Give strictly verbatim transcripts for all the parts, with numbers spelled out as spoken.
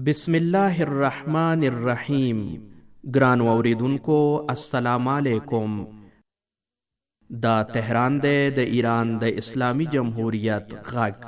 بسم الله الرحمن الرحیم. ګران اوریدونکو السلام علیکم. دا تهران دی د ایران د اسلامی جمهوریت غږ.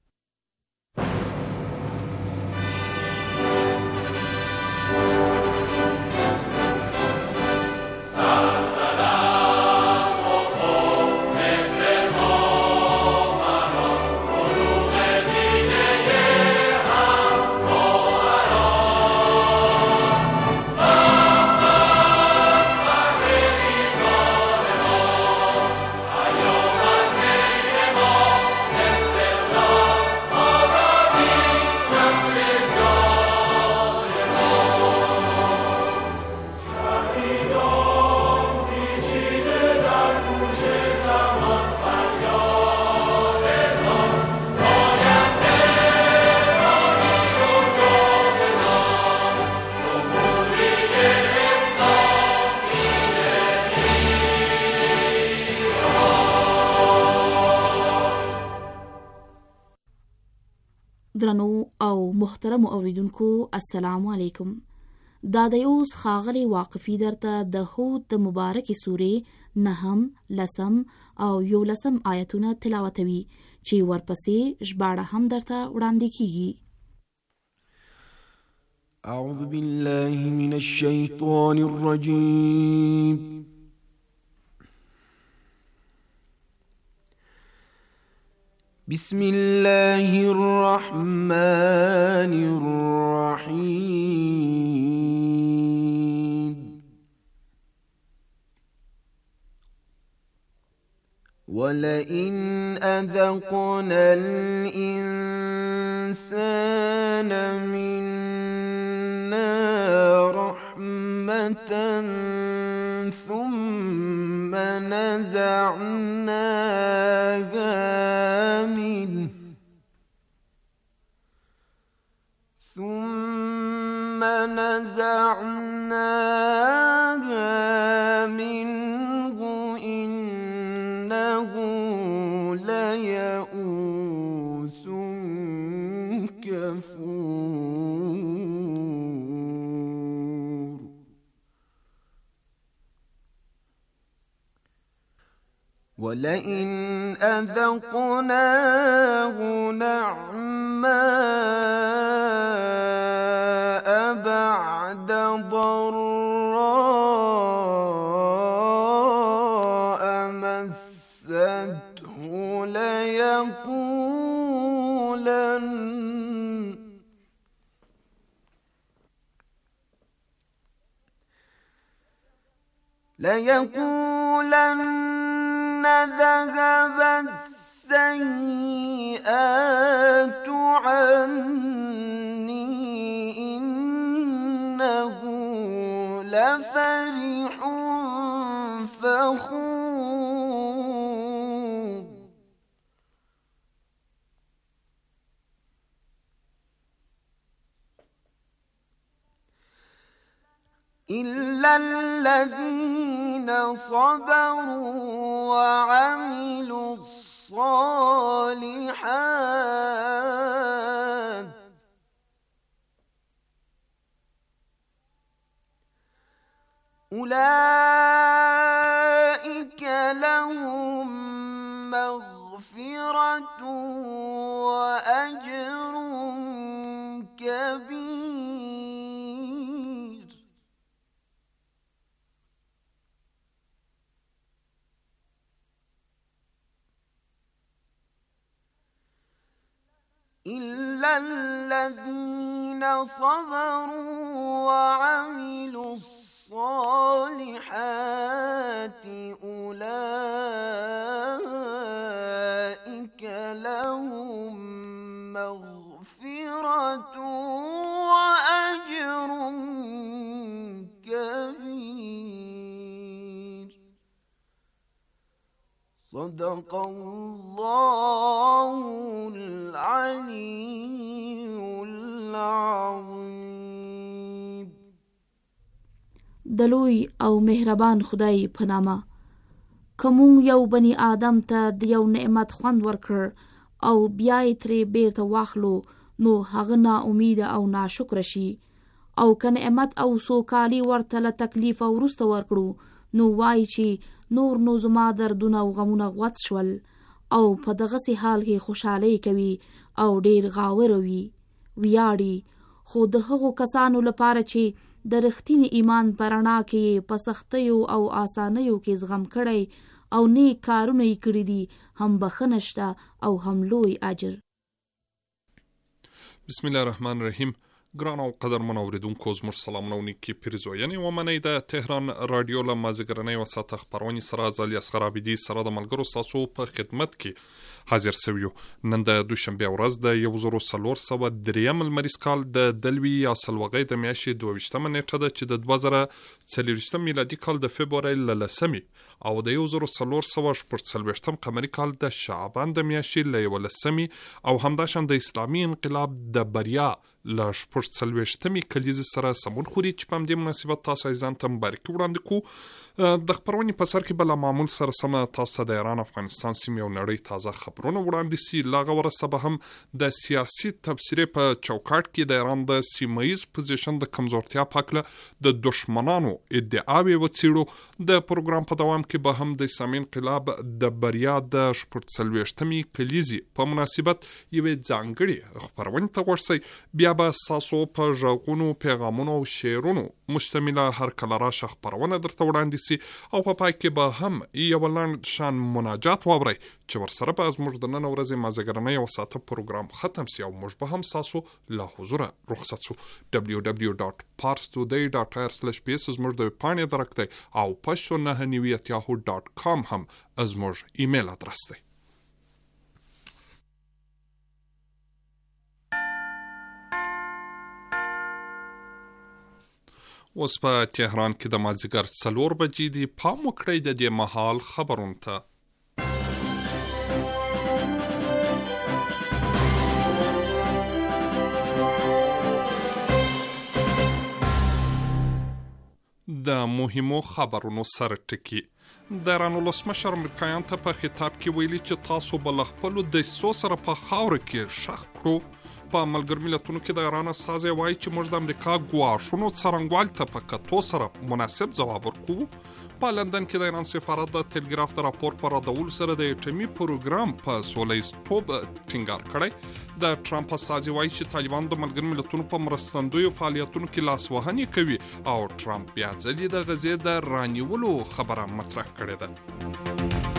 درنو او محترم اوریدونکو السلام علیکم. دا د اوس خاغلی واقفی درته د هود د مبارک سورې نهم، لسم او یولسم آیتونه تلاوتوي چې ورپسې ژباړه هم درته وړاندې کیږي. اعوذ بالله من الشیطان الرجیم. بسم الله الرحمن الرحيم. ولئن أذقنا الإنسان منا رحمة ثم نزعناها منه ثم نزعناها منه إنه ليئوس كفور. ولئن أذقناه نعماء بعد ضراء مسته ليقولن ليقولن ذهب السيئات عني إنه لفرح فخور. إلا الذين صبروا وعملوا الصالحات أولئك لهم مغفرة وأجر كبير. إلا الذين صبروا وعملوا الصالحات أولئك لهم مغفرة وأجر كبير. صدق الله العلي العظيم. دلوی او مهربان خدای په نامه. کوم یو بنی آدم ته د یو نعمت خوند ورکړ او بیا یې ترې بیرته واخلو نو هغه نا امید او ناشکر شي او که نعمت او سوکالي ورته له تکلیف او وروسته ورکړو نو وایي چې نور نو زما دردونه او غمونه غوت شول او په دغسې حال کې خوشحالي کوي او ډیر غاوره وي ویاړي. خو د هغو کسانو لپاره چې د رښتینې ایمان په رڼا کې په سختیو او آسانیو کې زغم کړی او نیک کارونه یې کړي دي هم بخښنه شته او هم لوی اجر. بسم الله الرحمن الرحیم. ګران او قدرمن اوریدونکو زموږ سلامونه او نیکې پیرزوینې ومنئ. د تهران رادیو له مازدیګرنۍ و ساعته خپرونې سره زه الیاصغر عابدي سره د ملګرو ستاسو په خدمت کې حاضر سویو. نن د دوشنبې ورځ د یو زرو څلور سوه دریم لمریز کال د دلوي یا سلوغۍ د میاشتې دوه ویشتمه نیټه ده چې د دوه زره څلوېښتم میلادي کال د فبرورۍ له لسمې او د یو زرو څلور سوه شپږ څلوېښتم قمري کال د شعبان د میاشتې له یولسمې او همداشان د اسلامي انقلاب د بریا له شپږ څلوېښتمې کلیزې سره سمون خوري چې په همدې مناسبت تاسو ځان ته مبارکي وړاندې کوو. د خپرونې په سر کې به له معمول سره سمه تاسو د ایران افغانستان سیمې او نړۍ تازه خبرونه وړاندې سي. له هغه وروسته به هم د سیاسي تبصرې په چوکاټ کې د ایران د سیمه ییز پوزیشن د کمزورتیا په هکله د دښمنانو ادعاوې وڅېړو. د پروګرام په دوام کې به هم د اسلامي انقلاب د بریا د شپږ څلوېښتمې کلیزې په مناسبت یوې ځانګړې خپرونې ته غوږ شئ. بیا به ستاسو په غږونو، پیغامونو او شعرونو مشتمله هر کله راشه خپرونه درته وړاندې سي او په پای کې به هم یو لنډ شان مناجات واورئ چې ورسره به زموږ د نن ورځې مازدیګرنۍ یوه ساعته پروګرام ختم سي او موږ به هم ستاسو له حضوره رخصت سو. ډبلیو ډبلیو ډاټ پارس ټوډی ډاټ آی آر سلیش پی اس زموږ د ویبپاڼې ادرک دی او پښتو نهه نوي ات یاهو ډاټ کام هم زموږ ایمیل ادرس دی. اوس په تهران کې د مازدیګر څلور بجې دي. پام وکړئ د دې مهال خبرونو ته. د مهمو خبرونو سر ټکی. د ایران ولسمشر امریکایانو ته په خطاب کې ویلي چې تاسو به له خپلو دسیسو سره په خاوره کې ښخ کړو. په ملګرو ملتونو کې د ایران استازی وایي چې موږ د امریکا ګواښونو څرنګوالي ته په کتو سره مناسب ځواب ورکوو. په لندن کې د ایران سفارت د ټلګراف د راپور په ردولو سره د اټومي پروګرام په سوله ییز توب ټینګار کړی. د ټرمپ استازی وایي چې طالبان د ملګرو ملتونو په مرستندویو فعالیتونو کې لاسوهنې کوي او ټرمپ بیا ځلې د غزې د رانیولو خبره مطرح کړې ده.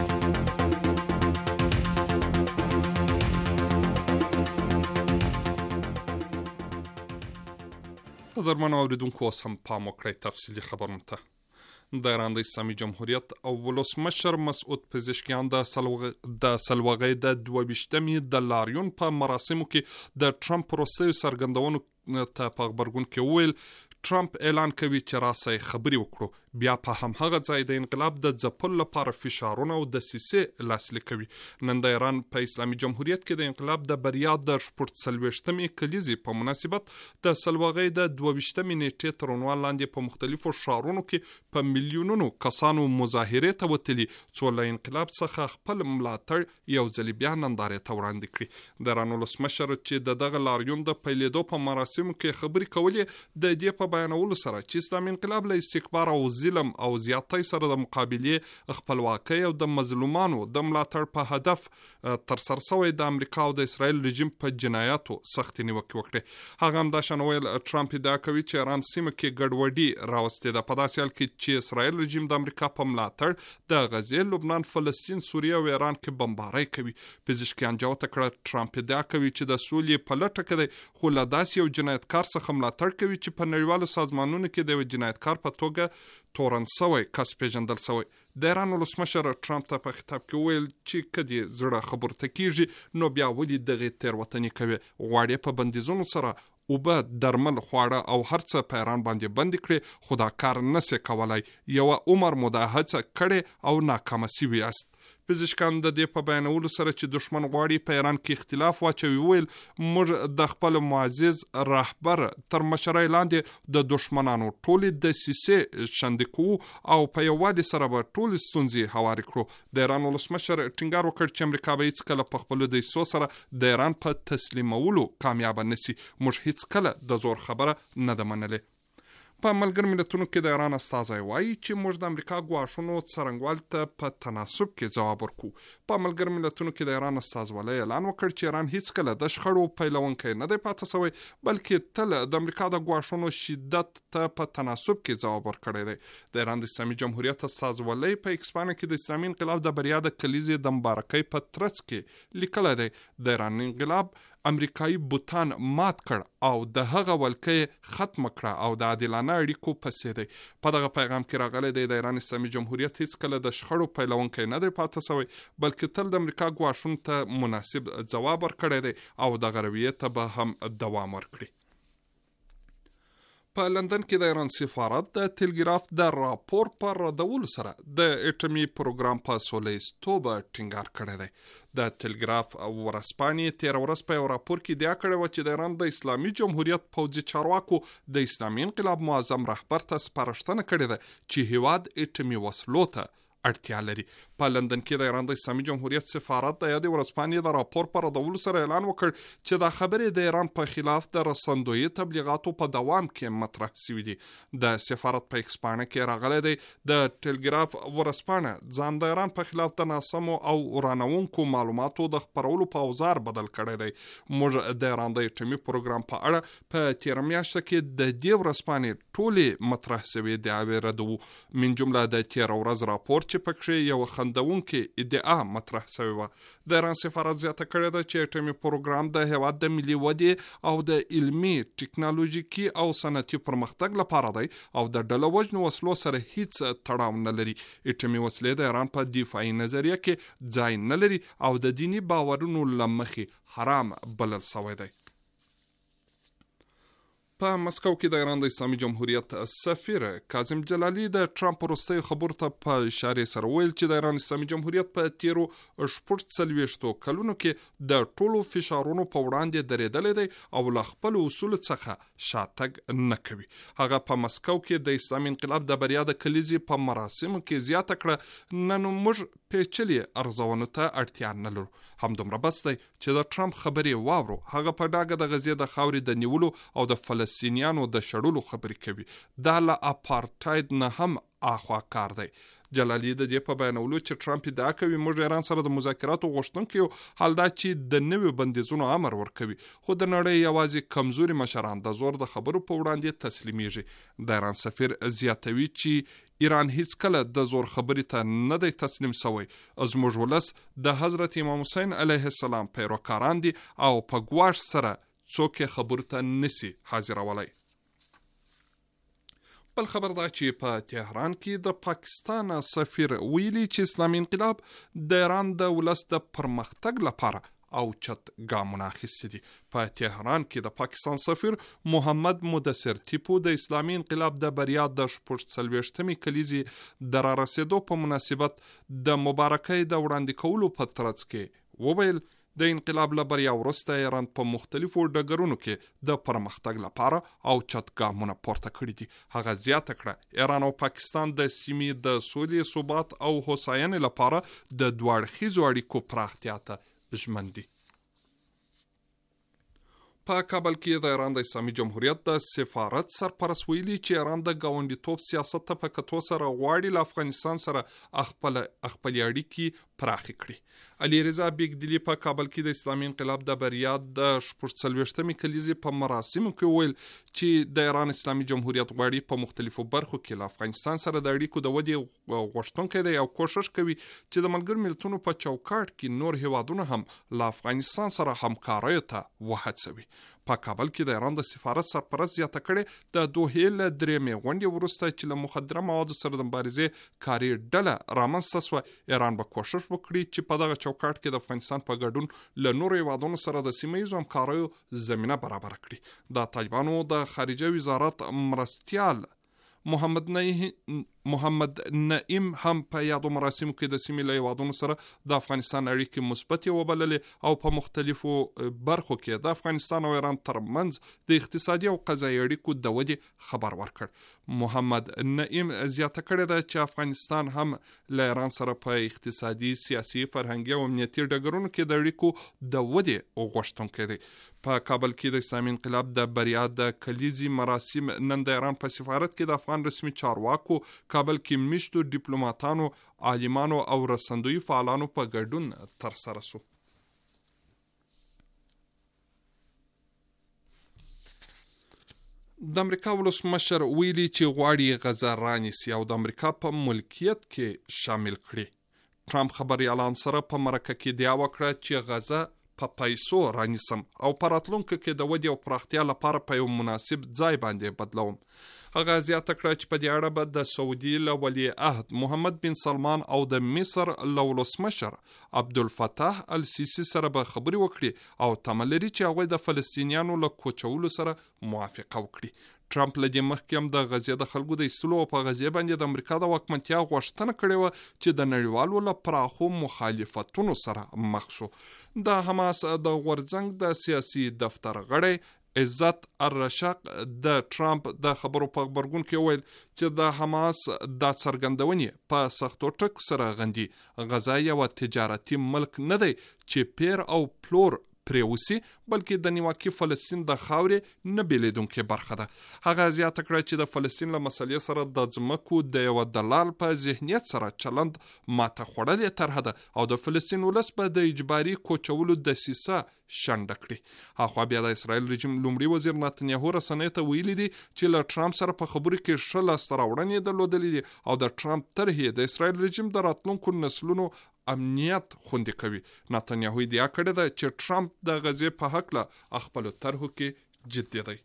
قدرمنو اوریدونکو اوس هم پام وکړئ تفصیلي خبرونو ته. د ایران د اسلامي جمهوریت او ولسمشر مسعود پزشکیان د سلوغۍ د دوه ویشتمې د لاریون په مراسمو کې د ټرمپ پروسې څرګندونو ته په غبرګون کې وویل ټرمپ اعلان کوي چې راسئ خبرې وکړو. بیا په همهغه ځای د انقلاب د ځپلو لپاره فشارونه او دسیسې لاسلیک کوي. نن د ایران په اسلامي جمهوریت کې د انقلاب د بریا د شپږ څلوېښتمې کلیزې په مناسبت د سلوغۍ د دوه ویشتمې نیټې تر عنوان لاندې په مختلفو ښارونو کې په میلیونونو کسانو مظاهرې ته وتلي څو له انقلاب څخه خپل ملاتړ یو ځل بیا نندارې ته وړاندې کړي. د ایران ولسمشر چې د دغه لاریون د پیلېدو په مراسمو کې خبرې کولې د دې په بیانولو سره چې اسلامي انقلاب له استکبار او ظلم او زیاتۍ سره د مقابلې خپلواکۍ او د مظلومانو د ملاتړ په هدف تر سره شوی د امریکا او د اسرائیل رژیم په جنایاتو سختې نیوکې وکړې. هغه همداشان ویل ټرمپ ادعا کوي چې ایران سیمه کې ګډوډي راوستې ده په داسې حال کې چې اسرائیل رژیم د امریکا په ملاتړ د غزې، لبنان، فلسطین، سوریه او ایران کې بمبارۍ کوي. پزشکیان جوته کړه ټرمپ ادعا کوي چې د سولې په لټه کې دی خو له داسې یو جنایتکار څخه ملاتړ کوي چې په نړیوالو سازمانونو کې د یو جنایتکار په توګه تورن سوی کس پیژندل سوی. د ایران ولسمشر ټرمپ ته په خطاب کې ویل چې کدی زړه خبر ته کیږي نو بیا ولې دغه تیروتنې کوي. غواړي په بندیزونو سره اوبه، درمل، خواړه او هر څه په ایران باندې بند کړي خو دا کار نسي کولای. یو عمر مو دا هڅه کړې او ناکامه شوی است. پزشکان د دې په بیانولو سره چې دشمن غواړي په ایران کې اختلاف واچوي ویل موږ د خپل معزز رهبر تر مشرۍ لاندې د دشمنانو ټولې دسیسې شنډې کوو او په یووالي سره به ټولې ستونزې هوارې کړو. د ایران ولسمشر ټینګار وکړ چې امریکا به هیڅکله په خپلو دسیسو سره د ایران په تسلیمولو کامیاب نشي. موږ هیڅکله د زور خبره نه ده منلې. په ملګر ملتونو کې د ایران استازی وایي چې موږ د امریکا ګواښونو څرنګوالي ته په تناسب کې ځواب ورکو. په ملګر ملتونو کې د ایران استازولۍ اعلان وکړ چې ایران هیڅکله د شخړو پیلونکی نه دی پاتې شوی بلکې تل د امریکا د ګواښونو شدت ته په تناسب کې ځواب ورکړی دی. د ایران د اسلامي جمهوریت استازولۍ په ایکس پاڼه کې د اسلامي انقلاب د بریا د کلیزې د مبارکۍ په ترڅ کې لیکلی دی د ایران انقلاب امریکایي بوتان مات کړ او د هغه ولکې ختم کړه او د عادلانه اړیکو پسې دی. په دغه پیغام کې راغلی دی د ایران اسلامي جمهوریت هیڅکله د شخړو پیلونکی نه دی پاتې شوی بلکې تل د امریکا ګواښونو ته مناسب ځواب ورکړی دی او دغه رویې ته به هم دوام ورکړي. په لندن کې د ایران سفارت د تلګراف د راپور پر ردولو سره د اټومي پروګرام په سولیز توبه ټینګار کړی دی. د تلګراف ورځپاڼې تېره ورځ په یو راپور کې ادعا کړې وه چې د ایران د اسلامي جمهوریت پوځي چارواکو د اسلامي انقلاب معظم رهبر ته سپارښتنه کړې ده چې هیواد اټومي وسلو ته اړتیا لري. په لندن کې د ایران د اسلامي جمهوریت سفارت د یادې ورځپاڼې د راپور پر ردولو سره اعلان وکړ چې دا خبرې د ایران په خلاف د رسندویي تبلیغاتو په دوام کې مطرح شوي دي. د سفارت په ایکس پاڼه کې راغلی دی د ټلګراف ورځپاڼه ځان د ایران په خلاف د ناسمو او ورانوونکو معلوماتو د خپرولو په اوزار بدل کړی دی. موږ د ایران د اټومي پروګرام په اړه په تېره میاشته کې د دې ورځپاڼې ټولې مطرح شوې ادعاوې ردوو من جمله د تېره ورځ راپور چې پکې یو خندونکې ادعا مطرح شوې وه. د ایران سفارت زیاته کړې ده چې اټومي پروګرام د هیواد د ملي ودې او د علمي ټکنالوژیکي او صنعتي پرمختګ لپاره دی او د ډله وژنو وسلو سره هیڅ تړاو نه لري. اټومي وسلې د ایران په دفاعي نظریه کې ځای نه لري او د دینی باورونو له مخې حرام بلل شوی دی. په مسکو کې د ایران د اسلامي جمهوریت سفیر کاظم جلالی د ټرمپ وروستیو خبرو ته په اشارې سره ویل چې د ایران اسلامي جمهوریت په تیرو شپږ څلوېښتو کلونو کې د ټولو فشارونو په وړاندې درېدلی دی او له خپلو اصولو څخه شاتګ نه کوي. هغه په مسکو کې د اسلامي انقلاب د بریا د کلیزې په مراسمو کې زیاته کړه نن موږ پیچلې ارزونو ته اړتیا نه لرو. همدومره بس دی چې د ټرمپ خبرې واورو. هغه په ډاګه د غزې د خاورې د نیولو او د فلسطینیانو د شړلو خبرې کوي. دا له اپارټاید نه هم اخوا کار دی. جلالی د دې په بیانولو چې ټرمپ ادعا کوي موږ ایران سره د مذاکراتو غوښتونکي یو، حال دا چې د نویو بندیزونو امر ورکوي، خو د نړۍ یوازې کمزوري مشران د زور د خبرو په وړاندې تسلیمیږي. د ایران سفیر زیاتوي چې ایران هیڅ کله د زور خبرې ته نه دی تسلیم شوی. زموږ ولس د حضرت امام حسین علیه السلام پیروکاران دي او په ګواښ سره څوک خبرو ته نسی حاضرولای. بل خبر دا چې په تهران کې د پاکستان سفیر ویلي چې اسلامي انقلاب د ایران د ولس د پرمختګ لپاره او چت ګامونه اخیستي دي. په تهران کې د پاکستان سفیر محمد مدثر ټیپو د اسلامي انقلاب د بریا د شپږ څلوېښتمې کلیزې د رارسېدو په مناسبت د مبارکۍ د وړاندې کولو په ترڅ کې وویل د انقلاب له بریا وروسته ایران په مختلفو ډګرونو کې د پرمختګ لپاره او چت ګامونه پورته کړي دي. هغه زیاته کړه ایران او پاکستان د سیمې د سولې، ثبات او هوساینې لپاره د دوه اړخیزو اړیکو پراختیا ته ژمن دي. په کابل کې د ایران د اسلامي جمهوریت د سفارت سرپرست ویلي چې ایران د ګاونډیتوب سیاست ته په کتو سره غواړي له افغانستان سره خپل خپل اړیکې پراخې کړي. علي رضا بیګدلی په کابل کې د اسلامي انقلاب د بریا د شپږ څلوېښتمې کلیزې په مراسمو کې ویل چې د ایران اسلامي جمهوریت غواړي په مختلفو برخو کې له افغانستان سره د اړیکو د ودې غوښتونکی دی او کوشش کوي چې د ملګرو ملتونو په چوکاټ کې نور هیوادونه هم له افغانستان سره همکاریو ته وهڅوي. په کابل کې د ایران د سفارت سرپرست زیاته کړې د دوحې له درېیمې غونډې وروسته چې له مخدره موادو سره د مبارزې کاري ډله رامنځته شوه، ایران به کوشش وکړي چې په دغه چوکاټ کې د افغانستان په ګډون له نورو هیوادونو سره د سیمه ییزو همکاریو زمینه برابره کړي. د طالبانو د خارجه وزارت مرستیال محمد نعیم محمد نعیم هم په یادو مراسمو کې د سیمې له هیوادونو سره د افغانستان اړیکې مثبتې وبللې او په مختلفو برخو کې د افغانستان او ایران ترمنځ د اقتصادي او قضایي اړیکو د ودې خبر ورکړ. محمد نعیم زیاته کړې ده چې افغانستان هم له ایران سره په اقتصادي، سیاسي، فرهنګي او امنیتي ډګرونو کې د اړیکو د ودې غوښتونکی دی. په کابل کې د اسلامي انقلاب د بریا د کلیزي مراسم نن د ایران په سفارت کې د افغان رسمي چارواکو، کابل کې میشتو ډیپلوماټانو، عالمانو او رسندوی فعالانو په ګډون ترسره شو. د امریکا ولسمشر ویلي چې غواړي غزه رانیسي او د امریکا په ملکیت کې شامل کړي. ټرمپ خبري اعلان سره په مرکه کې دعا وکړه چې غزه په پیسو رانیسم او په راتلونکو کې د ودې او پراختیا لپاره په یو مناسب ځای باندې بدلوم. هغه زیاته کړه چې په دې اړه به د سعودي له ولیعهد محمد بن سلمان او د مصر له ولسمشر عبدالفتاح السیسی سره به خبرې وکړي او تمه لري چې هغوی د فلسطینیانو له کوچولو سره موافقه وکړي. ټرمپ له دې مخکې هم د غزې د خلکو د ایستلو او په غزې باندې د امریکا د واکمنتیا غوښتنه کړې وه چې د نړیوالو له پراخو مخالفتونو سره مخ شو. د حماس د غورځنګ د سیاسي دفتر غړی عزت الرشق د ټرمپ د خبرو په خبرګون کې ویل چې د حماس د څرګندونې په سختو ټکو سره غندي. غزه یو تجارتي ملک نه دی چې پیر او پلور پریوسی، بلکې د نیواکي فلسطین د خاورې نه بیلیدونکې برخه ده. هغه زیاته کړه چې د فلسطین له مسلې سره د ځمکو د یو دلال په ذهنیت سره چلند ماته خوړلې طرحه ده او د فلسطین ولس به د اجباري کوچولو دسیسه شنډه کړي. هاخوا بیا د اسرائیل رژیم لومړي وزیر نتنیاهو رسنیو ته ویلي دي چې له ټرمپ سره په خبرو کې ښه لاسته راوړنې درلودلې دي او د ټرمپ طرحې د اسرائیل رژیم د راتلونکو نسلونو امنیت خوندي کوي. نتنیاهو ادعا کړې ده چې ټرمپ د غزې په هکله خپلو طرحو کې جدي دی.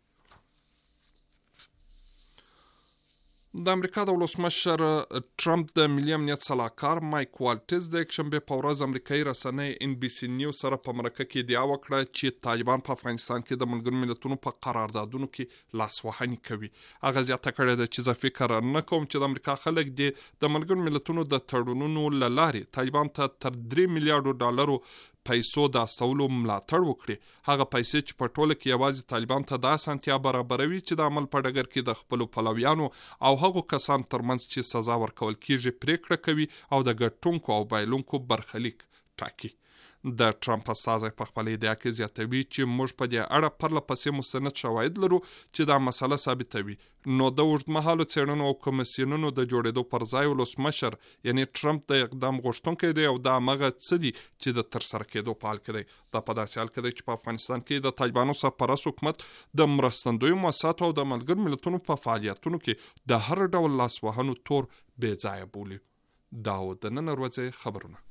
د امریکا د ولسمشر ټرمپ د ملي امنیت سلاکار مایک والټز د یکشنبه په ورځ امریکایي رسنۍ ان بي سي نیوز سره په مرکه کې ادعا وکړه چې طالبان په افغانستان کې د ملګرو ملتونو په قراردادونو کې لاسوهني کوي. هغه زیاته کړې ده چې زه فکر نه کوم چې د امریکا خلک دې د ملګرو ملتونو د تړونونو له لارې طالبان ته تر درې میلیارډو ډالرو پیسو د استولو ملاتړ وکړي. هغه پیسې چې په ټوله کې یوازې طالبان ته دا اسانتیا برابروي چې د عمل په ډګر کې د خپلو پلویانو او هغو کسان ترمنځ چې سزا ورکول کیږي پریکړه کوي او د ګټونکو او بایلونکو برخلیک ټاکي. د ټرمپ استازی په خپل ادعا کې زیاتوي چې موږ په دې اړه پرله پسې مستند شواهد لرو چې دا مسله ثابتوي. نو د اوږدمهالو څېړنو او کمیسیونونو د جوړېدو پر ځای ولسمشر یعنی ټرمپ د اقدام غوښتونکی دی او دا هغه څه دي چې د ترسره کېدو په حال کې دی. دا په داسې حال کې دی چې په افغانستان کې د طالبانو سرپرست حکومت د مرستندویو مؤسساتو او د ملګرو ملتونو په فعالیتونو کې د هر ډول لاسوهنو تور بې ځایه بولي. دا و د نن ورځې خبرونه.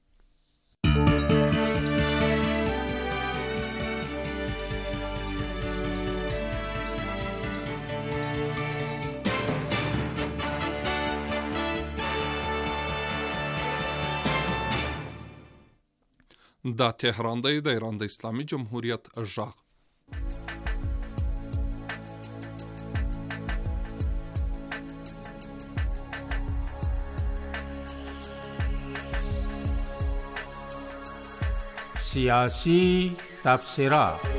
دا تهران دی، د ایران د اسلامي جمهوریت غږ. سیاسی تبصره.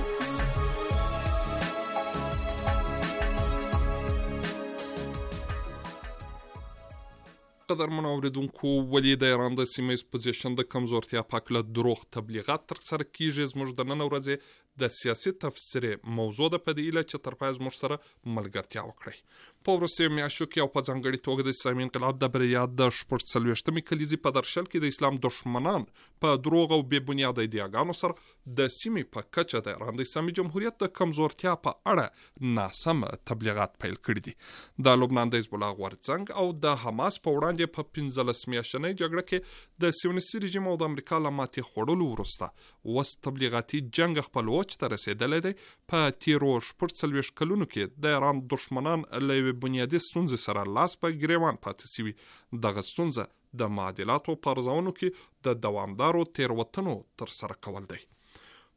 قدرمن اوریدونکو، ولې د ایران د سیمه ایز پوزیشن د کمزورتیا په اړه دروغ تبلیغات ترسره کیږي؟ زموږ د نن ورځې د سیاسي تفسیرې موضوع ده، په دې هیله چې تر پایه زموږ سره ملګرتیا وکړئ. په وروستیو میاشتو کې او په ځانګړي توګه د اسلامي انقلاب د بریا د شپږ څلوېښتمې کلیزې په درشل کې د اسلام دښمنان په دروغ او بې بنیاده ادعاګانو سره د سیمې په کچه د ایران د اسلامي جمهوریت د کمزورتیا په اړه ناسم تبلیغات پیل کړي دي. د لبنان د حزب الله غورځنګ او د حماس په وړاندې په پنځلس میاشتنۍ جګړه کې د سیونیستي رژیم او د امریکا له ماتې خوړلو وروسته اوس تبلیغاتي جنګ خپل اوج ته رسېدلی دی. په تیرو شپږ څلوېښت کلونو کې د ایران دښمنان له یوې بنیادي ستونزې سره لاس په ګریوان پاتې شوي. دغه ستونزه د معادلاتو په ارزونو کې د دوامدارو تېروتنو ترسره کول دی.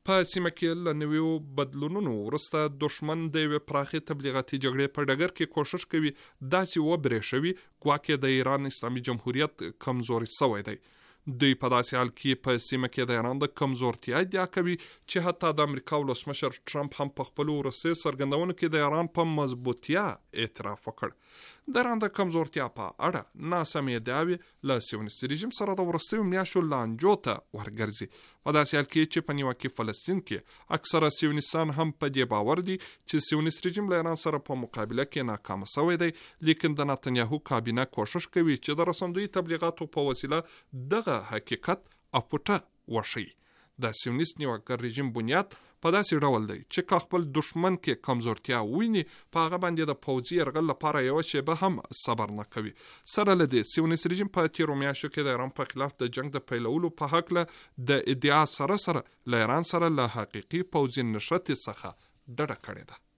په سیمه کې له نویو بدلونونو وروسته دښمن د یوې پراخې تبلیغاتي جګړې په ډګر کې کوشش کوي داسې وبرېښوي ګواکې د ایران اسلامي جمهوریت کمزوري شوی دی. دوی په داسې حال کې په سیمه کې د ایران د کمزورتیا ادعا کوي چې حتی د امریکا ولسمشر ټرمپ هم په خپلو وروستیو څرګندونو کې د ایران په مضبوطیا اعتراف وکړ. د ایران د کمزورتیا په اړه ناسمې ادعاوې له سیونیست رژیم سره د وروستیو میاشتو لانجو ته ورګرځي. په داسې حال کې چې په نیوکه فلسطین کې اکثره سیونیستان هم په دې باور دي چې سیونیست رژیم له ایران سره په مقابله کې ناکام شوی دی، لیکن د نتنیاهو کابینه کوشش کوي چې د رسندوی تبلیغاتو په وسیله دغه حقیقت اپوټه وشي. د سیونیست نیوکه رژیم بنیاد په داسې ډول دی چې که خپل دښمن کې کمزورتیا ویني په هغه باندې د پوځي یرغل لپاره یوه شیبه هم صبر نه کوي. سره له دې سیونیست رژیم په تیرو میاشتو کې د ایران په خلاف د جنگ د پیلولو په هکله د ادعا سره سره له ایران سره له حقیقي پوځي نښتې څخه ډډه کړې ده.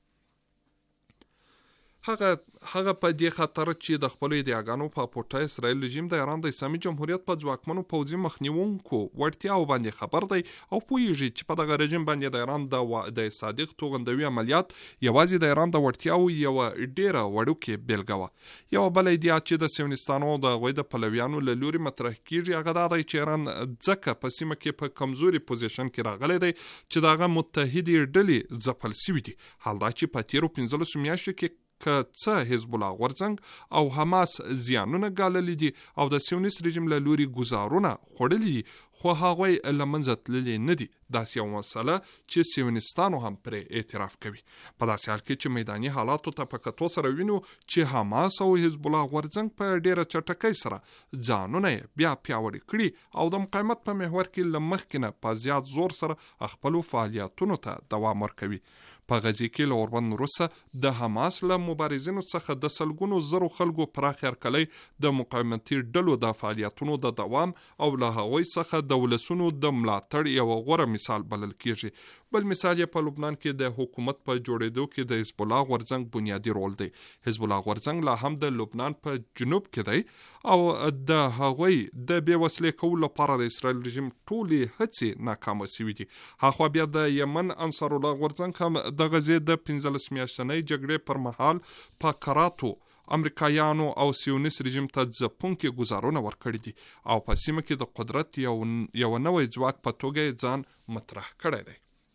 هغه هغه په دې خاطر چې د خپل ادعاګانو په پورته اسرائیل رژیم د ایران د اسلامي جمهوریت په ځواکمنو پوځي مخنیوونکو وړتیاو باندې خبر دی او پوهیږي چې په دغه رژیم باندې د ایران د د صادق توغندوي عملیات یوازې د ایران د وړتیاو یوه ډیره وړوکې بیلګه وه. یوه بله ادعا چې د سیونیستانو د هغوی د پلویانو له لوري مطرح کیږي هغه دا دی چې ایران ځکه په سیمه کې په کمزوري پوزیشن کې راغلی دی چې د هغه متحدې ډلې ځپل سوي دي. حال دا چې په تیرو پنځلسو میاشتو کې که څه حزب الله غورځنګ او حماس زیانونه ګاللي دي او د سیونیست رژیم له لوري ګزارونه خوړلي دي، خو هغوی له منځه تللي نه دي. داسې یو مسله چې سیونیستانو هم پرې اعتراف کوي. په داسې حال کې چې میداني حالاتو ته په کتو سره وینو چې حماس او حزب الله غورځنګ په ډیره چټکۍ سره ځانونه بیا پیاوړي کړي او د مقاومت په محور کې له مخکې نه په زیات زور سره خپلو فعالیتونو ته دوام ورکوي. په غزې کې له اوربند وروسته د حماس له مبارزینو څخه د سلګونو زرو خلکو پراخ هرکلی د مقاومتي ډلو د فعالیتونو د دوام او له هغوی څخه د ولسونو د ملاتړ یو غوره مثال بلل کیږي. بل مثال یې په لبنان کې د حکومت په جوړېدو کې د حزب الله غورځنګ بنیادی رول دی. حزب الله غورځنګ لا هم د لبنان په جنوب کې دی او د هغوی د بې وسلې کولو لپاره د اسرائیل رژیم ټولې هڅې ناکامه شوي دي. هاخوا بیا د یمن انصار الله غورځنګ هم د غزې د پنځلس میاشتنۍ جګړې پر مهال په کراتو امریکایانو او سیونیست رژیم ته ځپونکي ګزارونه ورکړي دي او په سیمه کې د قدرت یو یو نوی ځواک په توګه ځان مطرح کړی دی.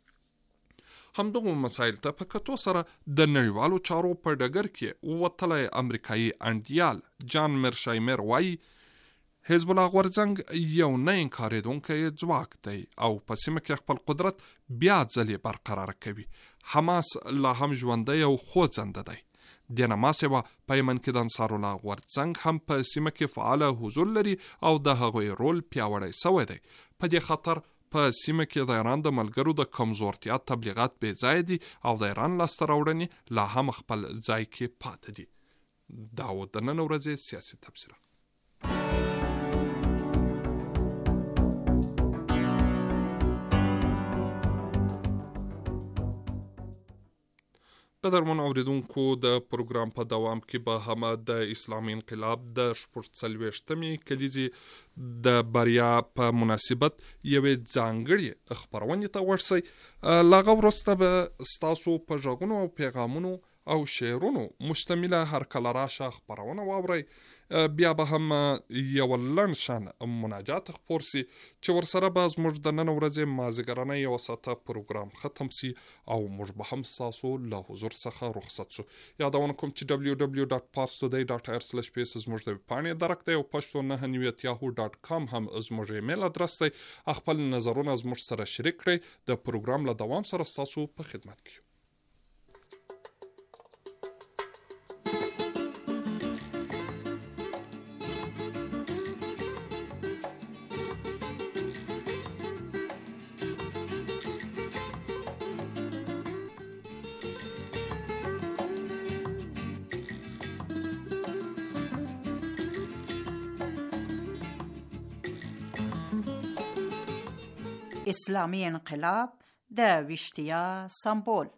همدغه مسایل ته په کتو سره د نړیوالو چارو په ډګر کې وتلی امریکایي انډیال جان مرشایمر وایي حزب الله غورځنګ یو نه انکارېدونکی ځواک دی او په سیمه کې خپل قدرت بیا ځلې برقرار کوي. حماس لا هم ژوندی او خوځنده دی. دینه ما سوا په یمن کې د انصار الله غورځنګ هم په سیمه کې فعاله حضور لري او د هغوی رول پیاوړی شوی دی. په دې خاطر په سیمه کې د ایران د ملګرو د کمزورتیا تبلیغات بې ځای دي او د ایران لاسته راوړنې لا هم خپل ځای کې پاتې دي. دا و د نن ورځې سیاسي تبصره. قدرمن اوریدونکو د پروګرام په دوام کې به هم د اسلامي انقلاب د شپږ څلوېښتمې کلیزې د بریا په مناسبت یوې ځانګړې خپرونې ته ورسئ. له هغه وروسته به ستاسو په غږونو او پیغامونو او شعرونو مشتمله هرکله راشه خپرونه واورئ. بیا به هم یو لنډ شان مناجات خپور سي چې ورسره به زموږ د نن ورځې مازدیګرنۍ یوه ساعته پروګرام ختم سي او موږ به هم ستاسو له حضور څخه رخصت سو. یادونه کوم چې ډبلیو ډبلیو ډاټ پارس ټوډی ډاټ آی آر سلیش پی اس زموږ د ویبپاڼې درک دی او پښتو نهه نیو ات یاهو ډاټ کام هم زموږ ایمیل ادرس دی. خپل نظرونه زموږ سره شریک کړئ. د پروګرام له دوام سره ستاسو په خدمت کې. اسلامی انقلاب د ویشتیا سمبول.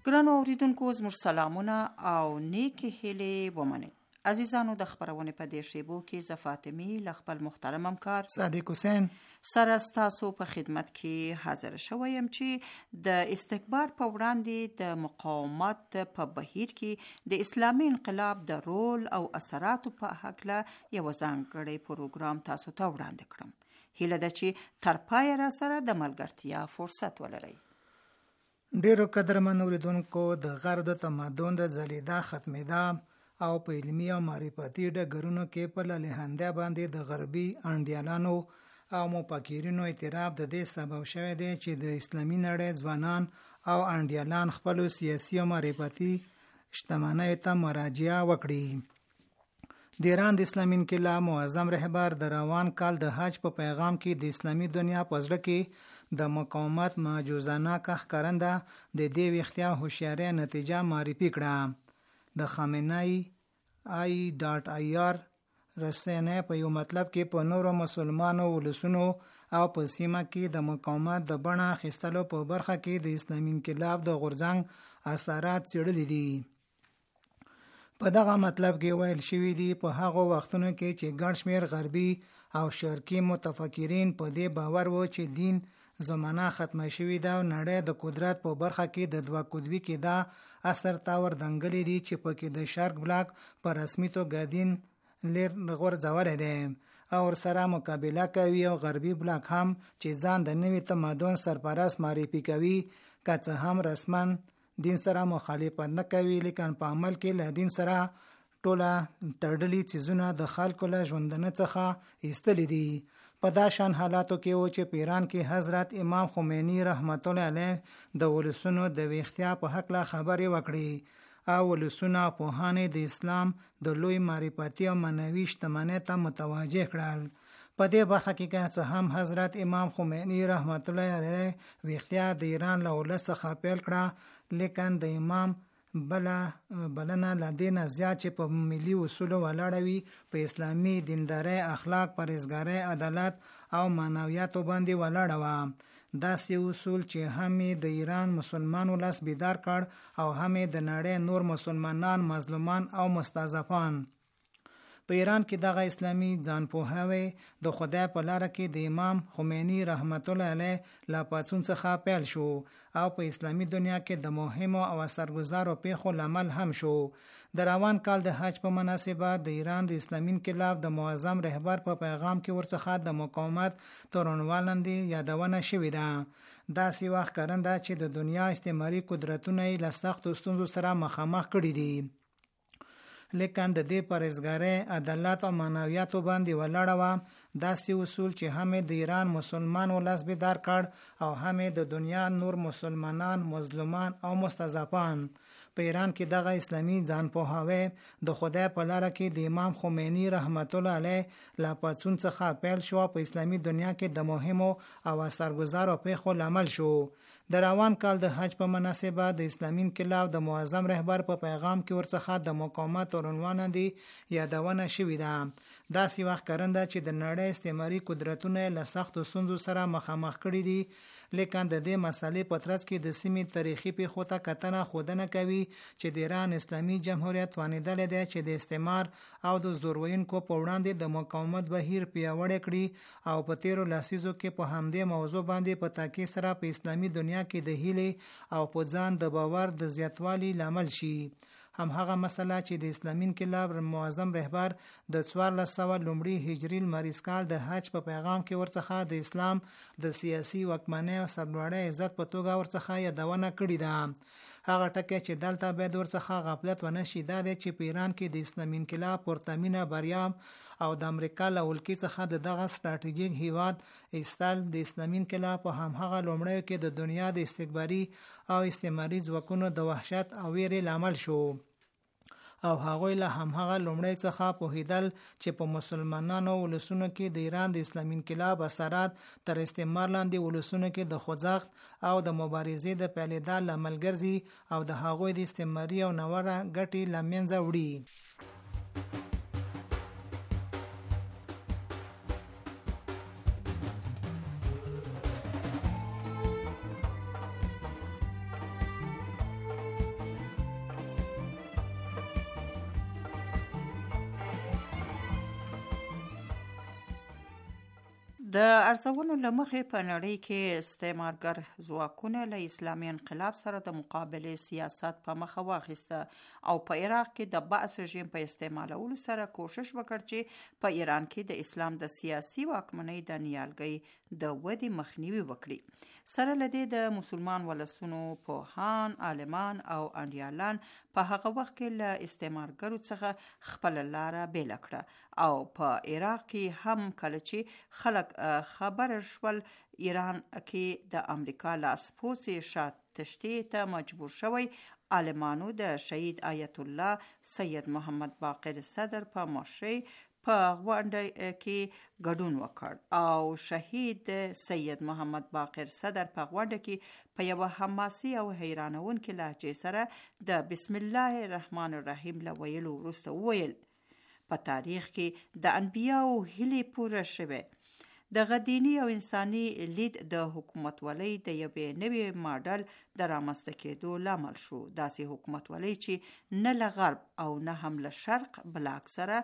ګرانو اوریدونکو زموږ سلامونه او نیکې هیلې ومنئ. عزیزانو د خبرونې په دې شیبو کې زه فاطمي له خپل محترم همکار صادق حسین سره ستاسو په خدمت کې حاضر شوی یم چې د استکبار په وړاندې د مقاومت په بهیر کې د اسلامي انقلاب د رول او اثراتو په هکله یو ځانګړی پروګرام تاسو ته وړاندې کړم. هیله ده چې تر پایه را سره د ملګرتیا فرصت ولرئ. ډیرو قدرمن اوریدونکو، د غرب د تمدن د ځلیدا ختمېدا او په علمي او معرفتي ډګرونو کې په لهنده باندې د غربي انډیالانو او مفکرینو اعتراف د دې سبب شوی دی چې د اسلامي نړۍ ځوانان او انډیالان خپل سیاسي او معرفتي شتمنیو ته مراجعه وکړي. د ایران د اسلامي انقلاب معظم رهبر د روان کال د حج په پیغام کې د اسلامي دنیا په زړه کې د مقاومت معجزانه ښکارنده د دې ویښتیا هوښیارۍ نتیجه معرفي کړه. د خامنه‌ای آی ډاټ آی آر رسنۍ په یو مطلب کې په نورو مسلمانو ولسونو او په سیمه کې د مقاومت د بڼه اخیستلو په برخه کې د اسلامي انقلاب د غورځنګ اثرات څېړلي دي. په دغه مطلب کې ویل شوي دي په هغو وختونو کې چې ګڼ شمېر غربي او شرقي متفکرین په دې باور وو چې دین زمانه ختمه شوې ده او نړۍ د قدرت په برخه کې د دوه قطبي کې دا اثر تاور دنګلې دي چې پکې د شرق بلاک په رسمي توګه دین لیر غورځولی دی او سره مقابله کوي او غربي بلاک هم چې ځان د نوي تمدن سرپرست معرفي کوي که څه هم رسما دین سره مخالفت نه کوي، لیکن په عمل کې له دین سره ټوله تړلي څیزونه د خلکو له ژوندانه څخه ایستلي دي. په دا شان حالاتو کې و چې په ایران کې حضرت امام خمینی رحمت الله علیه د ولسونو د ویښتیا په هکله خبرې وکړي او ولسونه پوهانې د اسلام د لوی معرفتي او معنوي شتمنۍ ته متوجه کړل. په دې برخه کې که څه هم حضرت امام خمینی رحمت الله علیه ویښتیا د ایران له ولس څخه پیل کړه، لیکن د امام بله بلنه له دې نه زیات چې په ملي اصولو ولاړه وي، په اسلامي دیندارۍ، اخلاق، پرهیزګارۍ، عدالت او معنویاتو باندې ولاړه وه. داسې اصول چې هم د ایران مسلمان ولس بیدار کړ او هم د نړۍ نور مسلمانان مظلومان او مستضعفان. په ایران کې دغه اسلامي ځانپوهاوی د خدای په لاره کې د امام خمینی رحمت الله علیه له پاڅون څخه پیل شو او په اسلامي دنیا کې د مهمو او اثرګذارو پیښو لامل هم شو. د روان کال د حج په مناسبه د ایران د اسلامي انقلاب د معظم رهبر په پیغام کې ورڅخه د مقاومت تر عنوان لاندې یادونه شوې ده. داسې وخت ښکارنده چې د دنیا استعماري قدرتونه یې له سختو ستونزو سره مخامخ کړي دي، لیکن د دې پرهیزګارۍ، عدالت او معنویاتو باندې ولاړه وه. داسې اصول چې هم د ایران مسلمان ولس بیدار کړ او هم د دنیا نور مسلمانان مظلومان او مستضعفان. په ایران کې دغه اسلامي ځانپوهاوی د خدای په لاره کې د امام خمینی رحمت الله علیه له پاڅون څخه پیل شو، په اسلامي دنیا کې د مهمو او اثرګذارو پیښو لامل شو. د روان کال د حج په مناسبه د اسلامي انقلاب د معظم رهبر په پیغام کې ورڅخه د مقاومت تر عنوان لاندې یادونه شوې ده. داسې وخت ښکارنده چې د نړۍ استعماري قدرتونه له سختو ستونزو سره مخامخ کړي دي، لیکن د دې مسلې په ترڅ کې د سیمې تاریخي پیښو ته کتنه ښودنه کوي چې د ایران اسلامي جمهوریت توانېدلی دی چې د استعمار او د زور ویونکو په وړاندې د مقاومت بهیر پیاوړی کړي او په تیرو لسیزو کې په همدې موضوع باندې په تاکید سره په اسلامي دنیا کې د هیلې او په ځان د باور د زیاتوالي لامل شي. هم هغه مسله چې د اسلامي انقلاب معظم رهبر د څوارلس سوه لومړي هجري لمریز کال د حج په پیغام کې ورڅخه د اسلام د سیاسي واکمنۍ او سرلوړۍ عزت په توګه ورڅخه یادونه کړې ده. هغه ټکی چې دلته باید ورڅخه غفلت ونه شي دا دی چې په ایران کې د اسلامي انقلاب پرتمینه بریا او د امریکا له ولکې څخه د دغه ستراتیژیک هیواد ایستل د اسلامي انقلاب په همهغه لومړیو کې د دنیا د استکباري او استعماري ځواکونو د وحشت او ویرې لامل شو او هغوی له همهغه لومړی څخه پوهیدل چې په مسلمانانو ولسونو کې د ایران د اسلامي انقلاب اثرات تر استعمار لاندې ولسونو کې د خوځښت او د مبارزې د پیلېدا لامل ګرځي او د هغوی د استعماري او نوره ګټې له منځه وړي. د ارزونو له مخې په نړۍ کې استعمارګر ځواکونه له اسلامي انقلاب سره د مقابلې سیاست په مخه واخیسته او په عراق کې د بعث رژیم په استعمالولو سره کوشش وکړ چې په ایران کې د اسلام د سیاسي واکمنۍ د نیالګۍ د ودې مخنیوي وکړي. سره له دې د مسلمان ولسونو پوهان، عالمان او انډیالان په هغه وخت کې له استعمارګرو څخه خپل لاره بیله کړه او په عراق کې هم کله چې خلک خبر شول ایران کې د امریکا لاس پوڅې شات تشتې ته مجبور شوی، عالمانو د شهید آیت الله سید محمد باقر صدر په مشرۍ په غونډه کې ګډون وکړ او شهید سید محمد باقر صدر په غونډه کې په یو حماسي او حیرانونکې لهجې سره د بسم الله الرحمن الرحیم له ویلو وروسته وویل: په تاریخ کې د انبیاو هیلې پوره شوه. د غدینی او انساني لید د حکومتولۍ د یوې نوې ماډل د رامنځته کېدو لامل شو، داسې حکومتولۍ چې نه له غرب او نه هم له شرق بلاک سره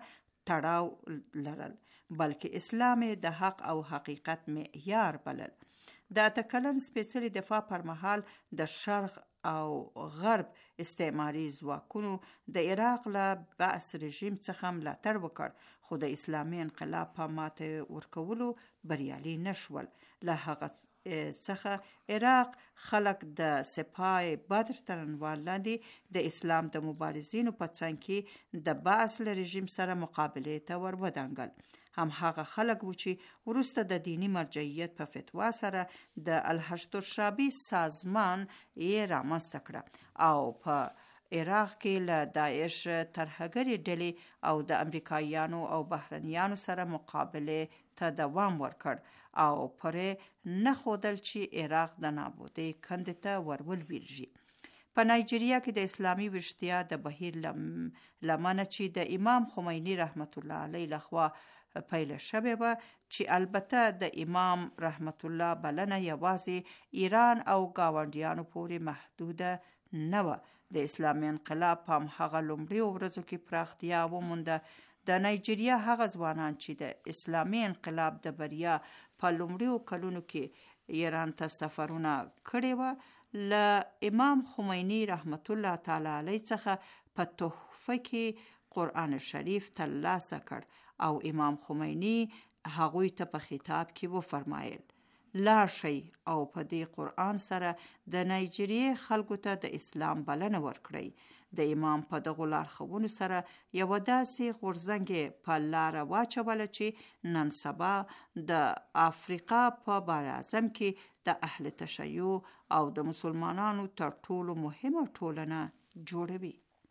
تړاو لرل، بلکې اسلام د حق او حقیقت معیار بلل. د اته کلن سپېڅلي دفاع پر مهال د شرق او غرب استعماري ځواکونو د عراق له بعث رژیم څخه ملاتړ وکړ، خو د اسلامي انقلاب په ماته ورکولو بریالي نشول. له هغه څخه عراق خلک د سپاه بدر تر عنوان لاندې د اسلام د مبارزینو په څنګ کې د بعث له رژیم سره مقابلې ته ور ودانګل. هم هغه خلک و چې وروسته د دینی مرجعیت په فتوا سره د الحشد الشعبي سازمان یې رامنځته کړه او په عراق کې له داعش ترهګرې ډلې او د امریکایانو او بهرنیانو سره مقابلې ته دوام ورکړ او پرې نه ښودل چې عراق د نابودۍ کندې ته ورولویږي. په نایجیریا کې د اسلامي ویښتیا د بهیر لمنه چې د امام خمیني رحمت الله علیه لخوا پیل شوی و، چې البته د امام رحمت الله بلنه یوازې ایران او گاونډیانو پورې محدوده نه و. د اسلامي انقلاب په هغه لومړیو ورځو کې پراختیا ومونده. د نایجیریا هغه ځوانان چې د اسلامي انقلاب د بریا په لومړیو کلونو کې ایران ته سفرونه کړي و، له امام خمیني رحمت الله تعالی علیه څخه په تحفه کې قرآن شریف ترلاسه کړ او امام خمیني هغوی ته په خطاب کې وفرمایل: لاړ شئ او په دې قرآن سره د نایجیریا خلکو ته د اسلام بلنه ورکړئ. د امام په دغو لارښوونو سره یوه داسې غورځنګ په لاره واچوله چې نن سبا د افریقا په براعظم کې د اهل تشیع او د مسلمانانو تر ټولو مهمه ټولنه جوړوي.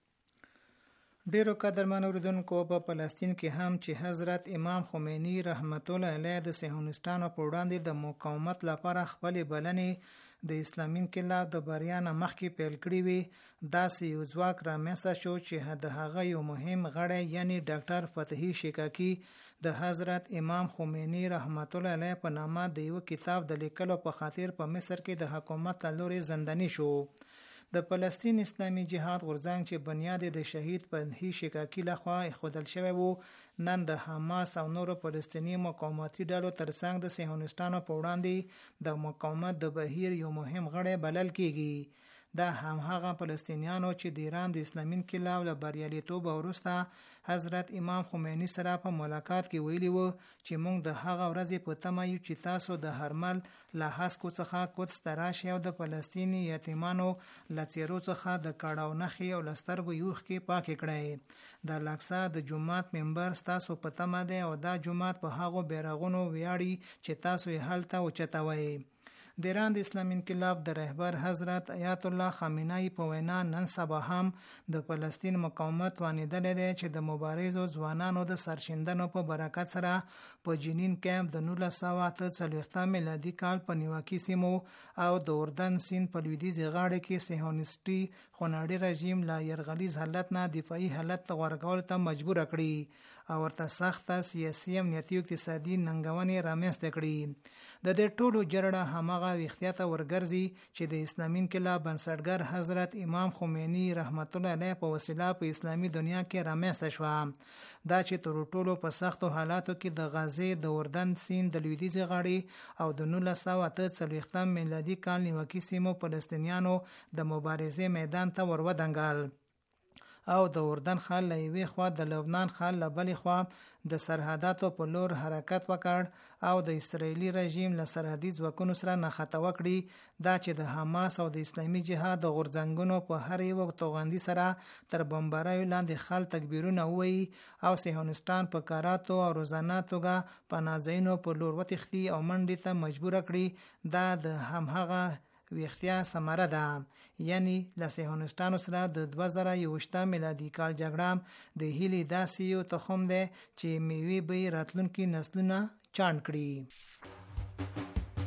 ډیرو قدرمن اوریدونکو، په فلسطین کې هم چې حضرت امام خمینی رحمت الله علیه د صهیونیستانو په وړاندې د مقاومت لپاره خپلې بلنې د اسلامي انقلاب د بریا نه مخکې پیل کړې وي، داسې یو ځواک رامنځته شو چې د هغه یو مهم غړی یعنی ډاکټر فتحي شیکاکي د حضرت امام خمینی رحمت الله علیه په نامه د یو کتاب د لیکلو په خاطر په مصر کې د حکومت له لوري زنداني شو. د فلسطین اسلامي جهاد غورځنګ چې بنیاد د شهید فتحي شیکاکي لخوا ایښودل شوی وو، نن د حماس او نورو فلسطیني مقاومتي ډلو ترڅنګ د صهیونیستانو په وړاندې د مقاومت د بهیر یو مهم غړی بلل کیږي. دا هم هغه فلسطینیانو چې د ایران د اسلامي انقلاب له بریالیتوب وروسته حضرت امام خمیني سره په ملاقات کې ویلي وو چې موږ د هغه ورځې په تمه یو چې تاسو د هرمل له هسکو څخه قدس ته راشئ او د فلسطیني یتیمانو له څیرو څخه د کړاو نښې او له سترګو یوښکې پاکې کړئ. د الاقصی د جومات منبر ستاسو په تمه دی او دا جومات په هغو بیرغونو ویاړي چې تاسو یې هلته اوچتوئ. د ایران د اسلامي انقلاب د رهبر حضرت آیت الله خامنه‌ای په وینا نن سبا هم د فلسطین مقاومت وانیدلی دی چې د مبارزو ځوانانو د سرشیندنو په برکت سره په جنین کمپ د نولس سوه اته څلوېښتم میلادي کال په نیواکي سیمو او د اردن سیند په لویدیځې غاړه کې صهیونیستي خونړي رژیم لا یرغلیز حالت نه دفاعي حالت ته غورځول ته مجبور کړي او ورته سخته سیاسي امنیتي او اقتصادي ننګونې رامنځته کړي. د دې ټولو جرړه همغه وختیاته ورګرځي چې د اسلامي انقلاب بنسټګر حضرت امام خمینی رحمت الله علیه په وسیله په اسلامي دنیا کې رامنځته شوه. دا چې تر ټولو په سختو حالاتو کې د غزې د اردن سیند د لویدیځ غاړې او د نولس سوه اته څلوېښتم میلادي کال نیوکې سیمو فلسطینیانو د مبارزې میدان ته ور ودانګل او د اردن خال له یوې خوا د لبنان خال له بلې خوا د سرحداتو په لور حرکت وکړ او د اسرائیلي رژیم له سرحدي ځواکونو سره نښته وکړي. دا چې د حماس او د اسلامي جهاد د غورځنګونو په هر یو توغندي سره تر بمباریو لاندې خال تکبیرونه وایي او صهیونستان په کاراتو او روزانه توګه په نازینو په لور وتښتي او منډې ته مجبور کړي. دا د همهغه ویختیا ثمره ده. یعنی له صهیونستانو سره د دوه زره یوویشتم میلادي کال جګړه د هیلې داسې یو تخم دی چې میوې به راتلونکي نسلونه چاڼ کړي.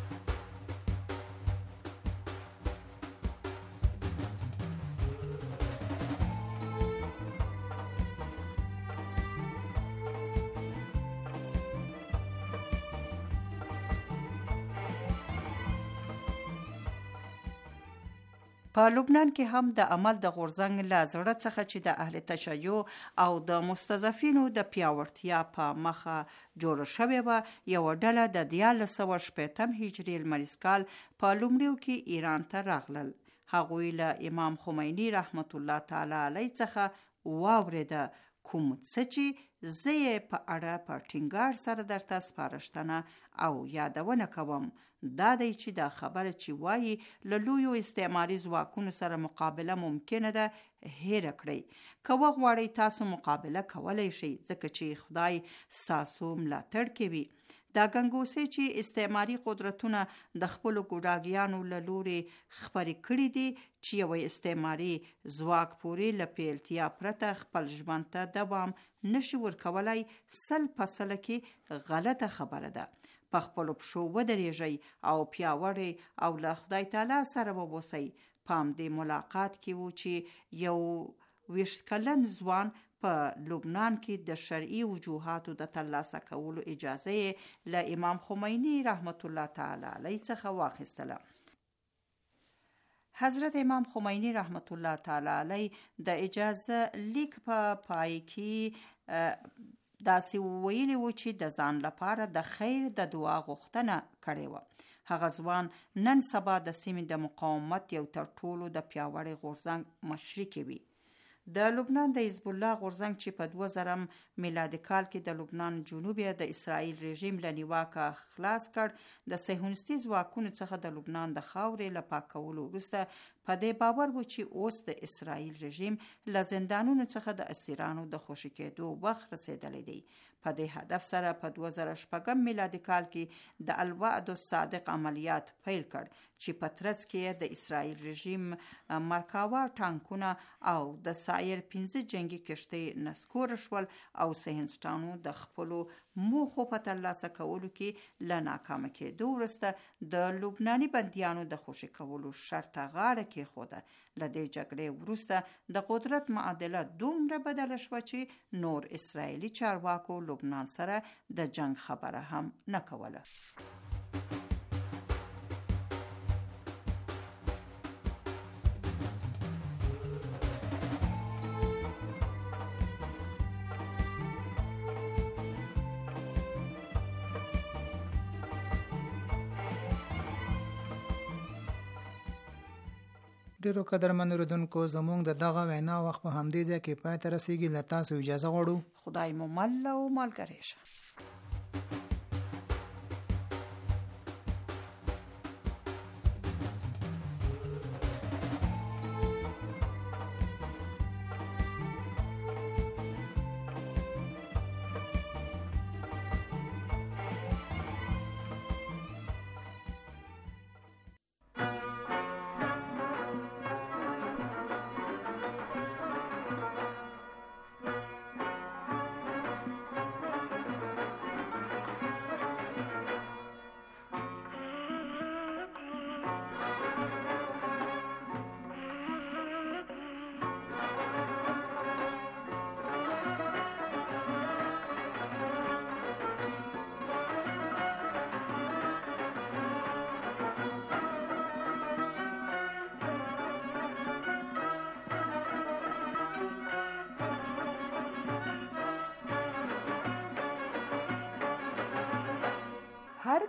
په لبنان کې هم د عمل د غورځنګ له زړه څخه چې د اهل تشیع او د مستضعفینو د پیاوړتیا په مخه جوړه شوې وه، یوه ډله د دیارلس سوه شپېتم هجري لمریز کال په لومړیو کې ایران ته راغلل. هغوی له امام خمیني رحمت الله تعالی علیه څخه واورېده کوم څه چې زه یې په اړه په ټینګار سره درته سپارښتنه او یادونه کوم. دا دی چې دا خبره چې وایي له لویو استعماري ځواکونو سره مقابله ممکنه ده هېره کړئ. که وغواړئ تاسو مقابله کولی شئ ځکه چې خدای ستاسو ملاتړ کوي. دا ګنګوسې چې استعماري قدرتونه د خپلو ګوډاګیانو له لوري خپرې کړي دي چې یوه استعماري ځواک پورې له پیلتیا پرته خپل ژوند ته دوام نشي ورکولی، سل په سله کې غلطه خبره ده. په خپلو پښو ودرېږئ او پیاوړی او له خدای تعالی سره واوسئ. په همدې ملاقات کې و چې یو ویشت کلن ځوان په لبنان کې د شرعي وجوهاتو د ترلاسه کولو اجازه یې له امام خمیني رحمت الله تعالی علیه څخه واخیستله. حضرت امام خمینی رحمت الله تعالی علیه د اجازه لیک په پای کې داسې ویلي و چې د ځان لپاره د خیر د دعا غوښتنه کړې وه. هغه ځوان نن سبا د سیمې د مقاومت یو تر ټولو د پیاوړي غورځنګ مشري کوي. د لبنان د حزب الله غورځنګ چې په دوه زرم میلادي کال کې د لبنان جنوب د اسرائیل رژیم له نیواکه خلاص کړ، د صهیونیستي ځواکونو څخه د لبنان د خاورې له پاکولو وروسته په دې باور و چې اوس د اسرائیل رژیم له زندانونو څخه د اسیرانو د خوشي کېدو وخت رسېدلی دی. په دې هدف سره په دوه زره شپږم میلادي کال کې د الوعد الصادق عملیات پیل کړ چې په ترڅ کې د اسرائیل رژیم مرکاوا ټانکونه او د سایر پنځه جنگي کشتۍ نسکور شول او صهیونیستانو د خپلو موخو په ترلاسه کولو کې له ناکامه کېدو وروسته د لبناني بندیانو د خوشي کولو شرطه غاړه کېښوده. له دې جګړې وروسته د قدرت معادله دومره بدله شوه چې نور اسرائیلي چارواکو لبنان سره د جنگ خبره هم نه کوله. ډیرو قدرمن اوریدونکو، زموږ د دغه وینا وخت په همدې ځای کې پای ته رسیږي. له تاسو اجازه غواړو. خدای مو مل او ملګری شه.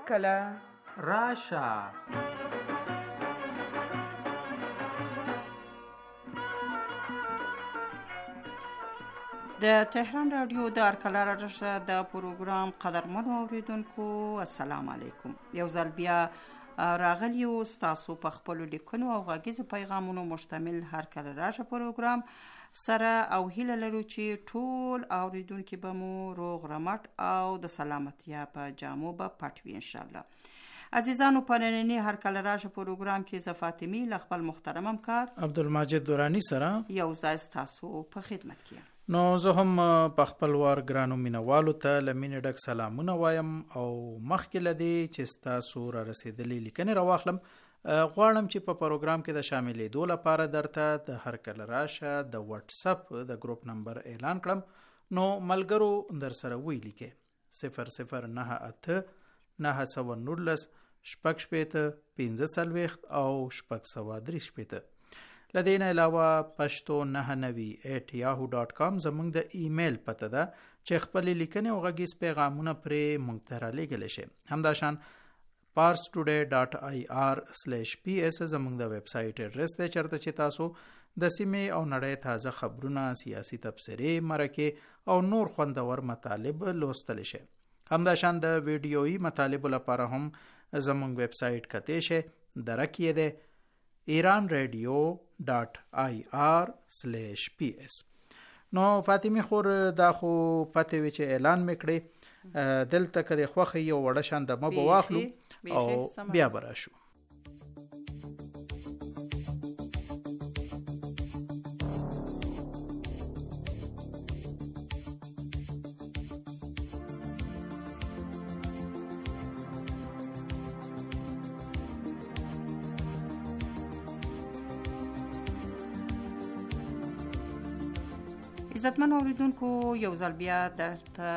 کله راشه. د تهران رادیو د ارکلا راشه د پروګرام قدرمنو اوریدونکو السلام علیکم. یو ځل بیا راغلیو ستاسو په خپل لیکنو او غږیزو پیغامونو مشتمل هرکله راشه پروګرام سره او هیله لرو چې ټول اوریدونکو به مو روغ رمټ او د سلامتیا په جامو به پټ وي ان شاء الله. عزیزانو په نننی هرکله راشه پروګرام کې ز فاطمی ل خپل محترم همکار عبدالمجید دورانی سره یو ځای ستاسو په خدمت کې. نو زه هم په خپل وار ګرانو مینوالو ته له مینې ډک سلامونه وایم او مخکې له دې چې ستاسو را رسېدلې لیکنې راواخلم غواړم چې په پروګرام کې د شاملېدو لپاره درته د هرکله راشه د واتساپ د ګروپ نمبر اعلان کړم. نو ملګرو در سره ویلي کې صفر صفر نه اته نه سوه نولس شپږ شپېته پنځه څلوېښت او شپږ سوه درې شپېته. لدین علاوه پښتو نه نوي ایٹ یاهو ډاٹ کام زموږ د ایمیل پته ده چې خپل لیکنې او غږیز پیغامونه پرې موږ ته رالیږلی شي. همداشان پارس ټوډے ډاٹ آی آر سلیش پی ایس زموږ د ویب سایټ ایډرس دی چرته چې تاسو د سیمې او نړۍ تازه خبرونه، سیاسي تبصرې، مرکې او نور خوندور مطالب لوستلی شي. همداشان د ویډیویي مطالبو لپاره هم زموږ ویب سایټ کتی شي درک یې دی ایران ریډیو ډاٹ آی آر سلیش پی ایس. نو فاطمی خور دا خو پته وی چې اعلان میکړي دلته کده خوخه یو وړه شان د مبه واخلو او بیا براشو. عزتمن اوریدونکو یو ځل بیا درته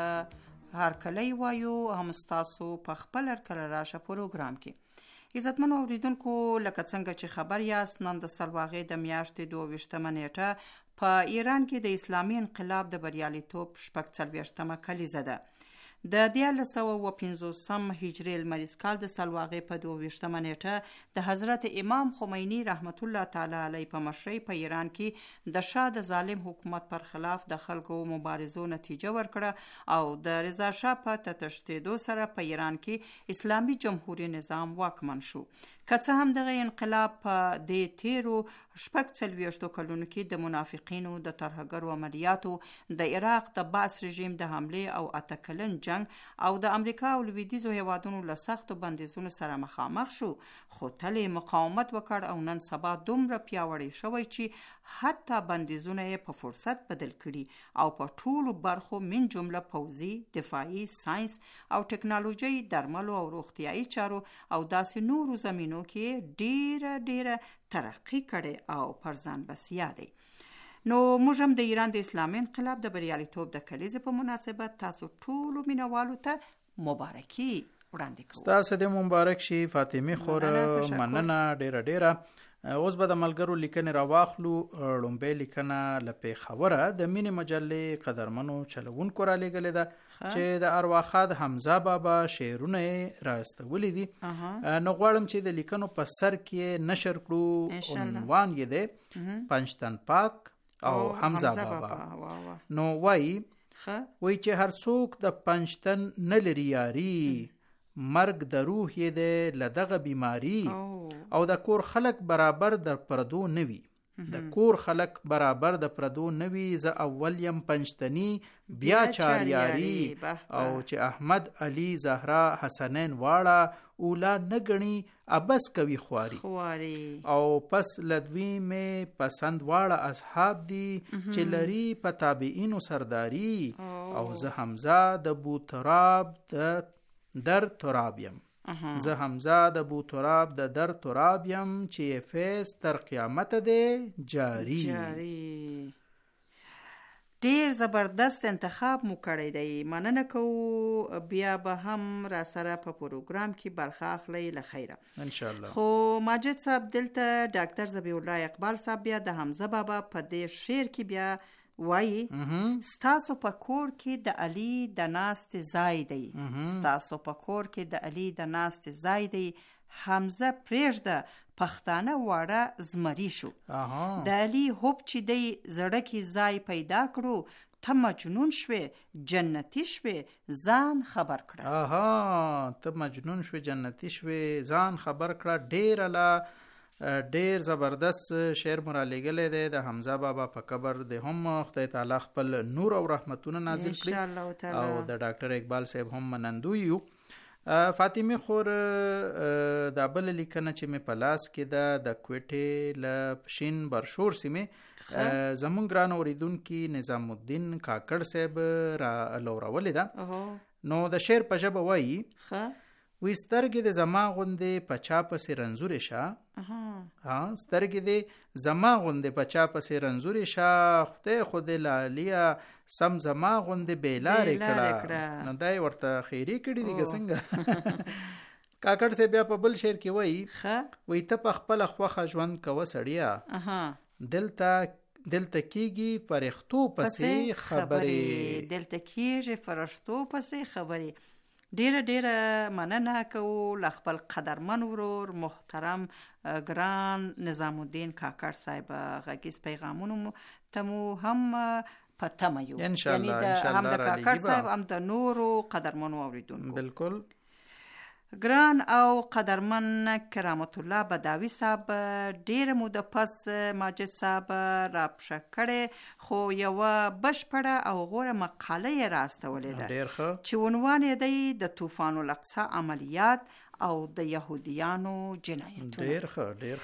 هرکلی وایو هم ستاسو په خپل هرکله راشه پروګرام کې. عزتمن اوریدونکو لکه څنګه چې خبر یاست نن د سلواغې د میاشتې دوه ویشتمه نیټه په ایران کې د اسلامي انقلاب د بریالیتوب شپږ څلوېښتمه کلیزه ده. د دیارلس سوه اوه پنځوسم هجري لمریز کال د سلواغې په دوه ویشتمه نیټه د حضرت امام خمیني رحمت الله تعالی علیه په مشرۍ په ایران کې د شاه د ظالم حکومت پر خلاف د خلکو مبارزو نتیجه ورکړه او د رضا شاه په تتشدیدو سره په ایران کې اسلامي جمهوریت نظام واکمن شو. که څه هم دغه انقلاب په دې تیرو شپږ څلوېښتو کلونو کې د منافقینو د ترهګرو عملیاتو، د عراق د باس رژیم د حملې او اته کلن جنگ او د امریکا او لویدیځو هیوادونو له سختو بندیزونو سره مخامخ شو، خو تل مقاومت وکړ او نن سبا دومره پیاوړی شوی چې حتی بندیزونه یې په فرصت بدل کړي او په ټولو برخو من جمله پوځي، دفاعي، ساينس او ټکنالوژي، درملو او روغتیايي چارو او داسې نورو زمینو کې ډیره ډیره ترقی کړي او پر ځان بسیا دی. نو موږ هم د ایران د اسلامي انقلاب د بریالیتوب د کلیزې په مناسبت تاسو ټولو مینوالو ته مبارکي وړاندې کوو. ستاسو د مبارک شي فاطمه خور، مننه ډیره ډیره. اوس به د ملګرو لیکنې راواخلو. لومبۍ لیکنه له پېښوره د مینې مجلې قدرمنو چلوونکو رالیږلې ده چې د ارواخاد حمزه بابا شعرونه یې راستولي دي. نو غواړم چې د لیکنو په سر کې نشر کړو. عنوان یې دی پنجتن پاک او حمزه بابا. نو وایي وایي چې هر څوک د پنجتن نه لري یاري، مرګ د روح یې دی لدغه بیماری او د کور خلق برابر در پردو نوی، د کور خلق برابر د پردو نوی، ز اول یم پنجتنی بیا چاریاری او چې احمد علی زهرا حسنین واړه اولا نگنی ابس کوي خواری او پس لدوی میں پسند واړه اصحاب دی چې لري په تابعینو سرداری او ز حمزه د بوتراب د در ترابیم، زه حمزه د بو تراب د در ترابیم چې فیس تر قیامت دی جاری. جاری ډیر زبردست انتخاب مو کړی دی. مننه کوو. بیا به هم را سره په پروګرام کې برخه اخلئ له خیره ان شاء الله. خو ماجد صاحب دلته ډاکټر ذبیح الله اقبال صاحب بیا د حمزه بابا په دې شعر کې بیا وایي ستاسو په کور کې د علي د ناستې ځای دی، ستاسو په کور کې د علي د ناستې ځای دی، حمزه پرېږده پښتانه واړه زمري شو. د علي هوب چې دی زړه کې ځای پیدا کړو، ته مجنون شوې جنتی شوې ځان خبر کړه. آها ته مجنون شوې جنتی شوې ځان خبر کړه. ډېر الله ډیر زبردست شعر مو را لیږلی دی د حمزه بابا په قبر د هم خدای تعالی خپل نور او رحمتونه نازل کړي او د ډاکټر اقبال صاحب هم منندوی یو. فاطمه خور دا بل لیکنه چې مې په لاس کې ده د کوټې له پشین برشور سیمې زمون ګران اوریدونکي نظام الدین کاکړ صاحب را لورولې ده. نو د شعر په ژبه وایي وی سترګې د زما غوندې په چا پسې رنځورې شه، ها سترګې د زما غوندې په چا پسې رنځورې شه، خدای خو دې لالیا سم زما غوندې بېلارې کړه. نو دا یې ورته خیري کړي دي که څنګه؟ کاکړ صاحب بیا په بل شعر کې وایي وی ته په خپله خوښه ژوند کوه سړیه، دلته دلته کېږي فرښتو پسې خبرې، دلته کېږي فرښتو پسې خبرې. ډیره ډیره مننه کوو له خپل قدرمن ورور محترم ګران نظام الدین کاکړ صاحب. غږیز پیغامونو ته مو هم په تمه یو، یعنی هم د کاکړ صاحب هم د نورو قدرمنو اوریدونکو. بالکل ګران او قدرمن کرامت الله بداوی صاحب ډیره موده پس ماجد صاحب را پښه کړې، خو یوه بشپړه او غوره مقاله یې راستولې ده چې عنوان یې دی د طوفان الاقصی عملیات او د یهودیانو جنایتونه. ډیر ښه ډیر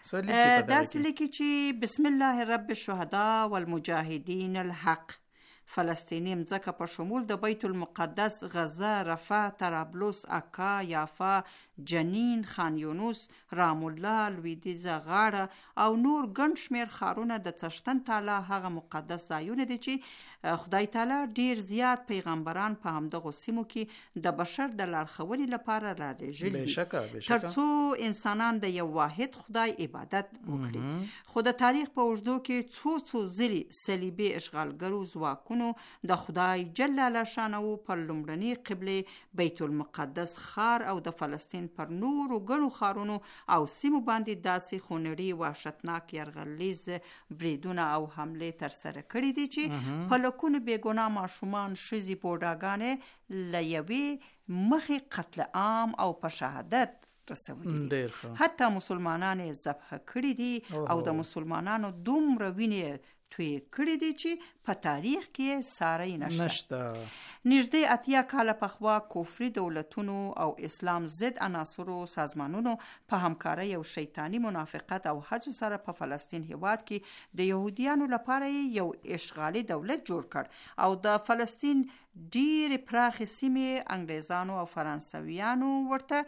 ښه. داسې لیکي چې بسم الله رب الشهداء والمجاهدین الحق، فلسطینی مځکه په شمول د بیت المقدس، غزه، رفح، طرابلس، عکا، یافا، جنین، خان یونس، رام الله، لویدیځه غاړه او نور ګڼ شمېر ښارونه د څښتن تعالی هغه مقدس ځایونه دي چې خدای تعالی ډیر زیات پیغمبران په همدغو سیمو کې د بشر د لارښوونې لپاره رالیږلي دي تر څو انسانان د یو واحد خدای عبادت وکړي. خو د تاریخ په اوږدو کې څو څو ځلې صلیبي اشغالګرو ځواکونو د خدای جل شانه پر لومړني قبله بیت المقدس ښار او د فلسطین پر نورو ګڼو ښارونو او سیمو باندې داسې خونړي وحشتناک یرغلیز بریدونه او حملې ترسره کړي دي چې په لکونو بېګناه ماشومان، ښځې، بوډاګانې له یوې مخې قتل عام او په شهادت رسولي دي. حتی مسلمانان یې ذبح کړي دي او د مسلمانانو دومره وینې توی کړي دي چې په تاریخ کې ساری نشته. نږدې اتیا کاله پخوا کفري دولتونو او اسلام ضد عناصرو سازمانونو په همکارۍ او شیطانی منافقت او هڅو سره په فلسطین هیواد کې د یهودیانو لپاره یو اشغالي دولت جوړ کړ او د فلسطین ډېرې پراخې سیمې انګریزانو او فرانسویانو ورته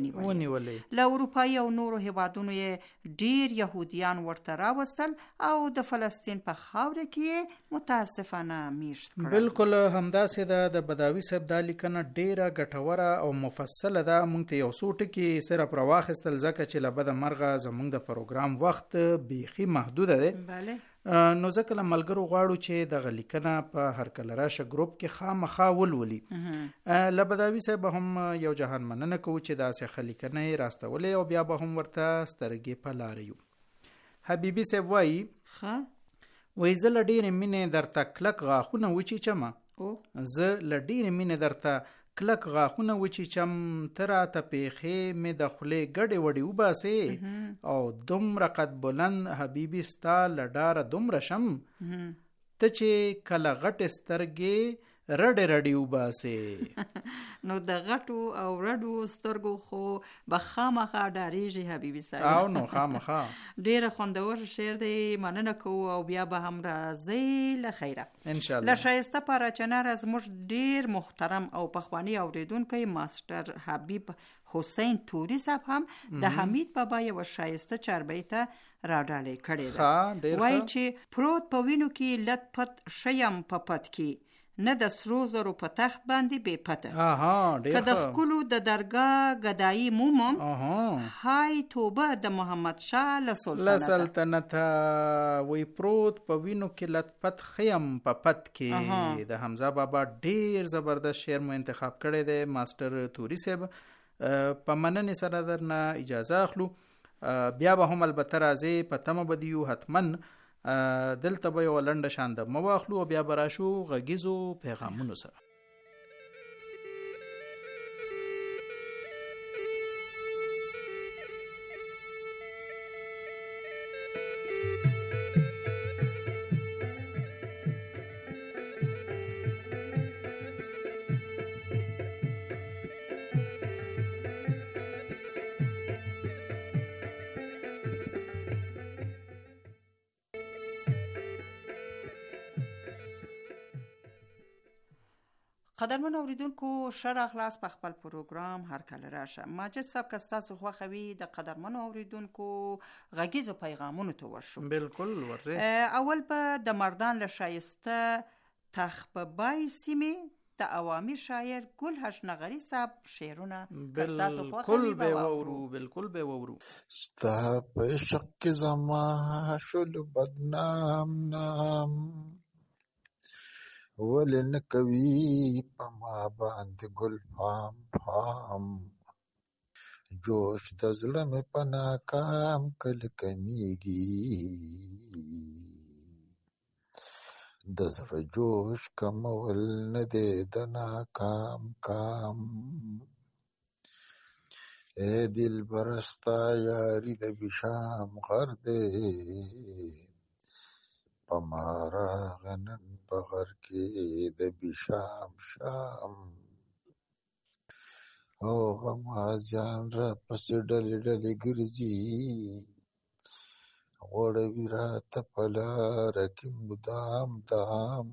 ونیولې. له اروپایي او نورو هیوادونو یې ډېر یهودیان ورته راوستل او د فلسطین په خاوره کې متاسفانه میشت کړل. بالکل همداسې ده. د بداوی صاحب دا لیکنه ډیره ګټوره او مفصله ده. مونږ ته یو څو ټکي صرف راواخیستل ځکه چې له بده مرغه زمونږ د پروګرام وخت بیخي محدوده دی. بله نو ځکه له ملګرو غواړو چې دغه لیکنه په هر کله راشه ګروپ کې خامخا ولولي. له بداوی صاحب هم یو جهان مننه کوو چې داسې ښه لیکنه یې راستولې او بیا به هم ورته سترګې په لاره یو. حبیبي صاحب وایي وایي زه له ډېرې مینې درته کلک غاښونه وچیچمه، زه له ډېرې مینې درته کلک غاښونه وچیچم، ته راته پیښې مې د خولې ګډې وډې وباسې او دومره قد بلند حبیبي ستا له ډاره دومره شم، ته چې کله غټې سترګې رډې رډې وباسې. نو د غټو او رډو سترګو خو به خامخا ډارېږي حبیبي صاحب. او نو خامخا ډېره خوندور شعر دی، مننه کوو او بیا به هم راځئ له خیره انشاءالله. له ښایسته پاراچناره زموږ ډېر محترم او پخوانی اوریدونکی ماسټر حبیب حسین توري صاحب هم د حمید بابا یوه ښایسته چاربۍ ته راډالۍ کړې ده. وایي چې پروت په وینو کې لت پت شیم په پت کې، نه د سرو زرو په تخت باندې بې پته. اها ډیر که د خپلو د درګاه ګدایي مومم اها های توبه د محمد شاه له له سلطنته. سلطنت وی پروت په وینو کې لطفت خیم په پت کې. اها. د حمزه بابا ډیر زبردست شعر مو انتخاب کړی دی ماستر توري صاحب. په مننې سره درنه اجازه اخلو. بیا به هم البته راځي په تمه بدیو حتمن دلته به یو لنډه شان د مواخلو او بیا به راشو غږیزو پیغامونو سره. قدرمن اوریدونکو ښه راغلاست په خپل پروګرام هر کله راشه. ماجد صاحب که ستاسو خوښه وي د قدرمنو اوریدونکو غږیزو پیغامونو ته ورشو. بالکل ورځئ. اول به د مردان له ښایسته تخببای سیمې د عوامي شاعر ګل حشنغري صاحب شعرونه که ستاسو خوښه بالکل وي به به وورو. بالکل به وورو. ستا په عشق کې زما شلو بدنام نام ولې نه کوي په ما باندې ګل پام پام جوش د زړه مې په ناکام کله کمیږي د زړه جوش کمول نه دی د ناکام کام اے دل برستا یاری د بشام غر دی پمارا غنن بغر کې د بشام شام او غمازیان را پسې ډلې ډلې ګرځي غوړوي راته په لاره کې مدام دام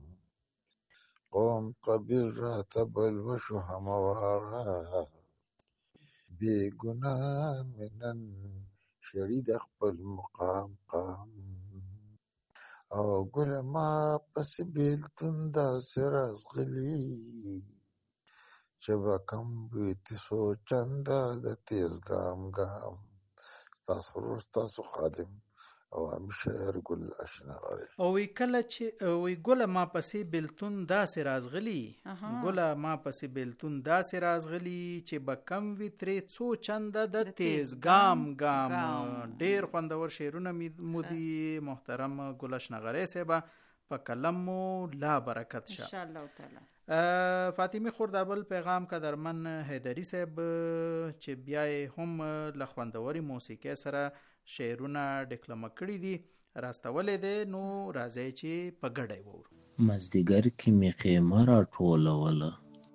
قوم قبیل راته بلوه شو همواره بې ګناه مې نن شړي د خپل مقام قام او ګل ما پسې بیلتون داسې راځغلي چې به کم بیتي سوچنده د تیز ګام ګام ستاسو ورور ستاسو خادم عوامي شاعر ګل حشنغري. او وی کله چې وی ګله ما پسې بیلتون داسې رازغلي ګله ما پسې بیلتون داسې رازغلي چې به کم وي ترې څو چنده د تیز ګام ګام. ډیر خوندور شعرونه مو دي محترم ګل حشنغري صاحب په کلم مو لا برکت شه ان شاء الله تعالی. فاطمه خردابل پیغام کا درمن حیدری صاحب چې بیا هم له خوندوري موسیقي سره شعرونه ډکلمه کړي دي راستولې ده نو راځي چې په ګډه وورو. مازدیګر کې می خیمه را ټولوله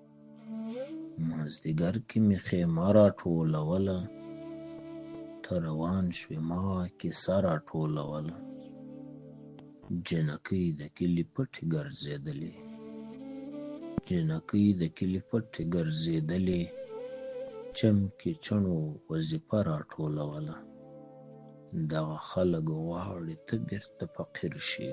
مازدیګر کې می خیمه را ټولوله ته روان شوې ما کیسه را ټولوله جنکۍ د کلي پټې ګرځېدلې جنکۍ د کلي پټې ګرځېدلې چم کې چڼو وظیفه را ټولوله دغه خلک غواړي ته بیرته فقیر شي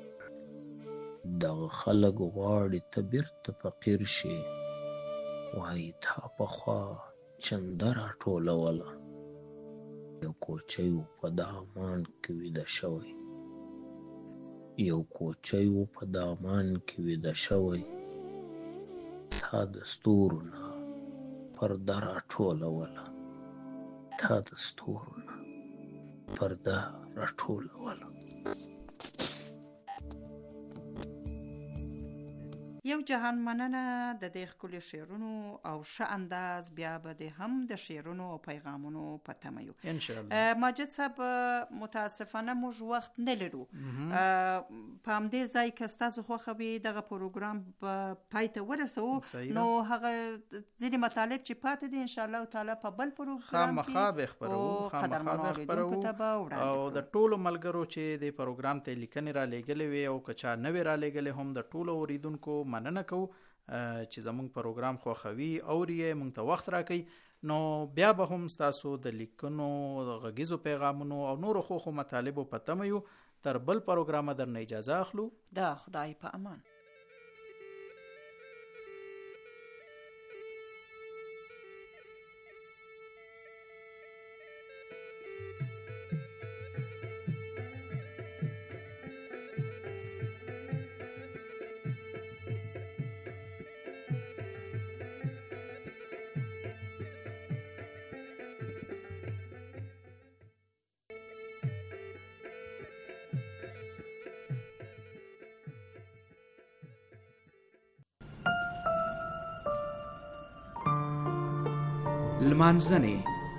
دغه خلک غواړي ته بیرته فقیر شي وایي تا پخوا چنده را ټولوله یو کوچی و په دامان کې ویده شوی یو کوچی و په دامان کې ویده شوی تا د ستورو نه پرده را ټولوله تا د ستورو نه پرده را ټولوله. یو جهان مننه د دې ښکلي شعرونو او ښه انداز. بیا به د هم د شعرونو او پیغامونو په تمه یو ان شاء الله. ماجد صاحب متاسفانه موږ وخت نه لرو. په همدې ځای کې ستاسو خوښه وي دغه پروګرام په پای ته ورسوو نو هغه ځینې مطالب چې پاتې دي ان شاء الله تعالی په بل پروګرام کې خامخا به خپروو خامخا به خپروو او د ټولو ملګرو چې د پروګرام ته لیکنې را لېږلې وي او که چا نوې را لېږلې هم د ټولو اوریدونکو مننه کوو چې زمونږ پروګرام خوښوي اوري مونږ ته وخت راکوي نو بیا به هم ستاسو د لیکنو غږیزو پیغامونو او نورو خوښو مطالبو په تمه یو. تر بل پروګرامه درنه اجازه اخلو. دا خدای په امان. لمانځنې.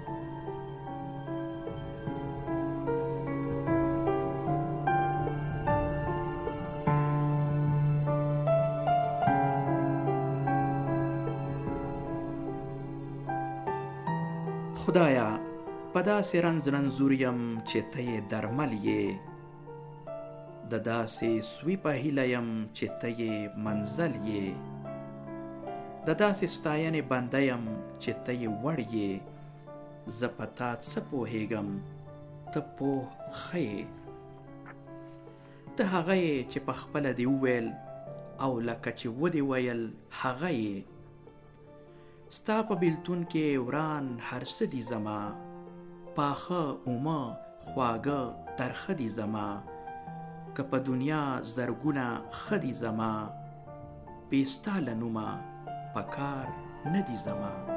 خدایا په داسې رنځ رنځور یم چې ته یې درمل یې، د داسې سوی په هیله یم چې ته یې منزل یې، د داسې ستاینې بنده یم چې ته یې وړ یې، زه په تا څه پوهېږم ته پوه ښه یې. ته هغه یې چې په خپله دې وویل او لکه چې ودې ویل هغه یې. ستا په بیلتون کې وران هر څه دي زما، پاخه اومه خواږه ترخه دي زما، که په دنیا زرګونه ښه دي زما، بې ستا له نومه په کار نه دي زما.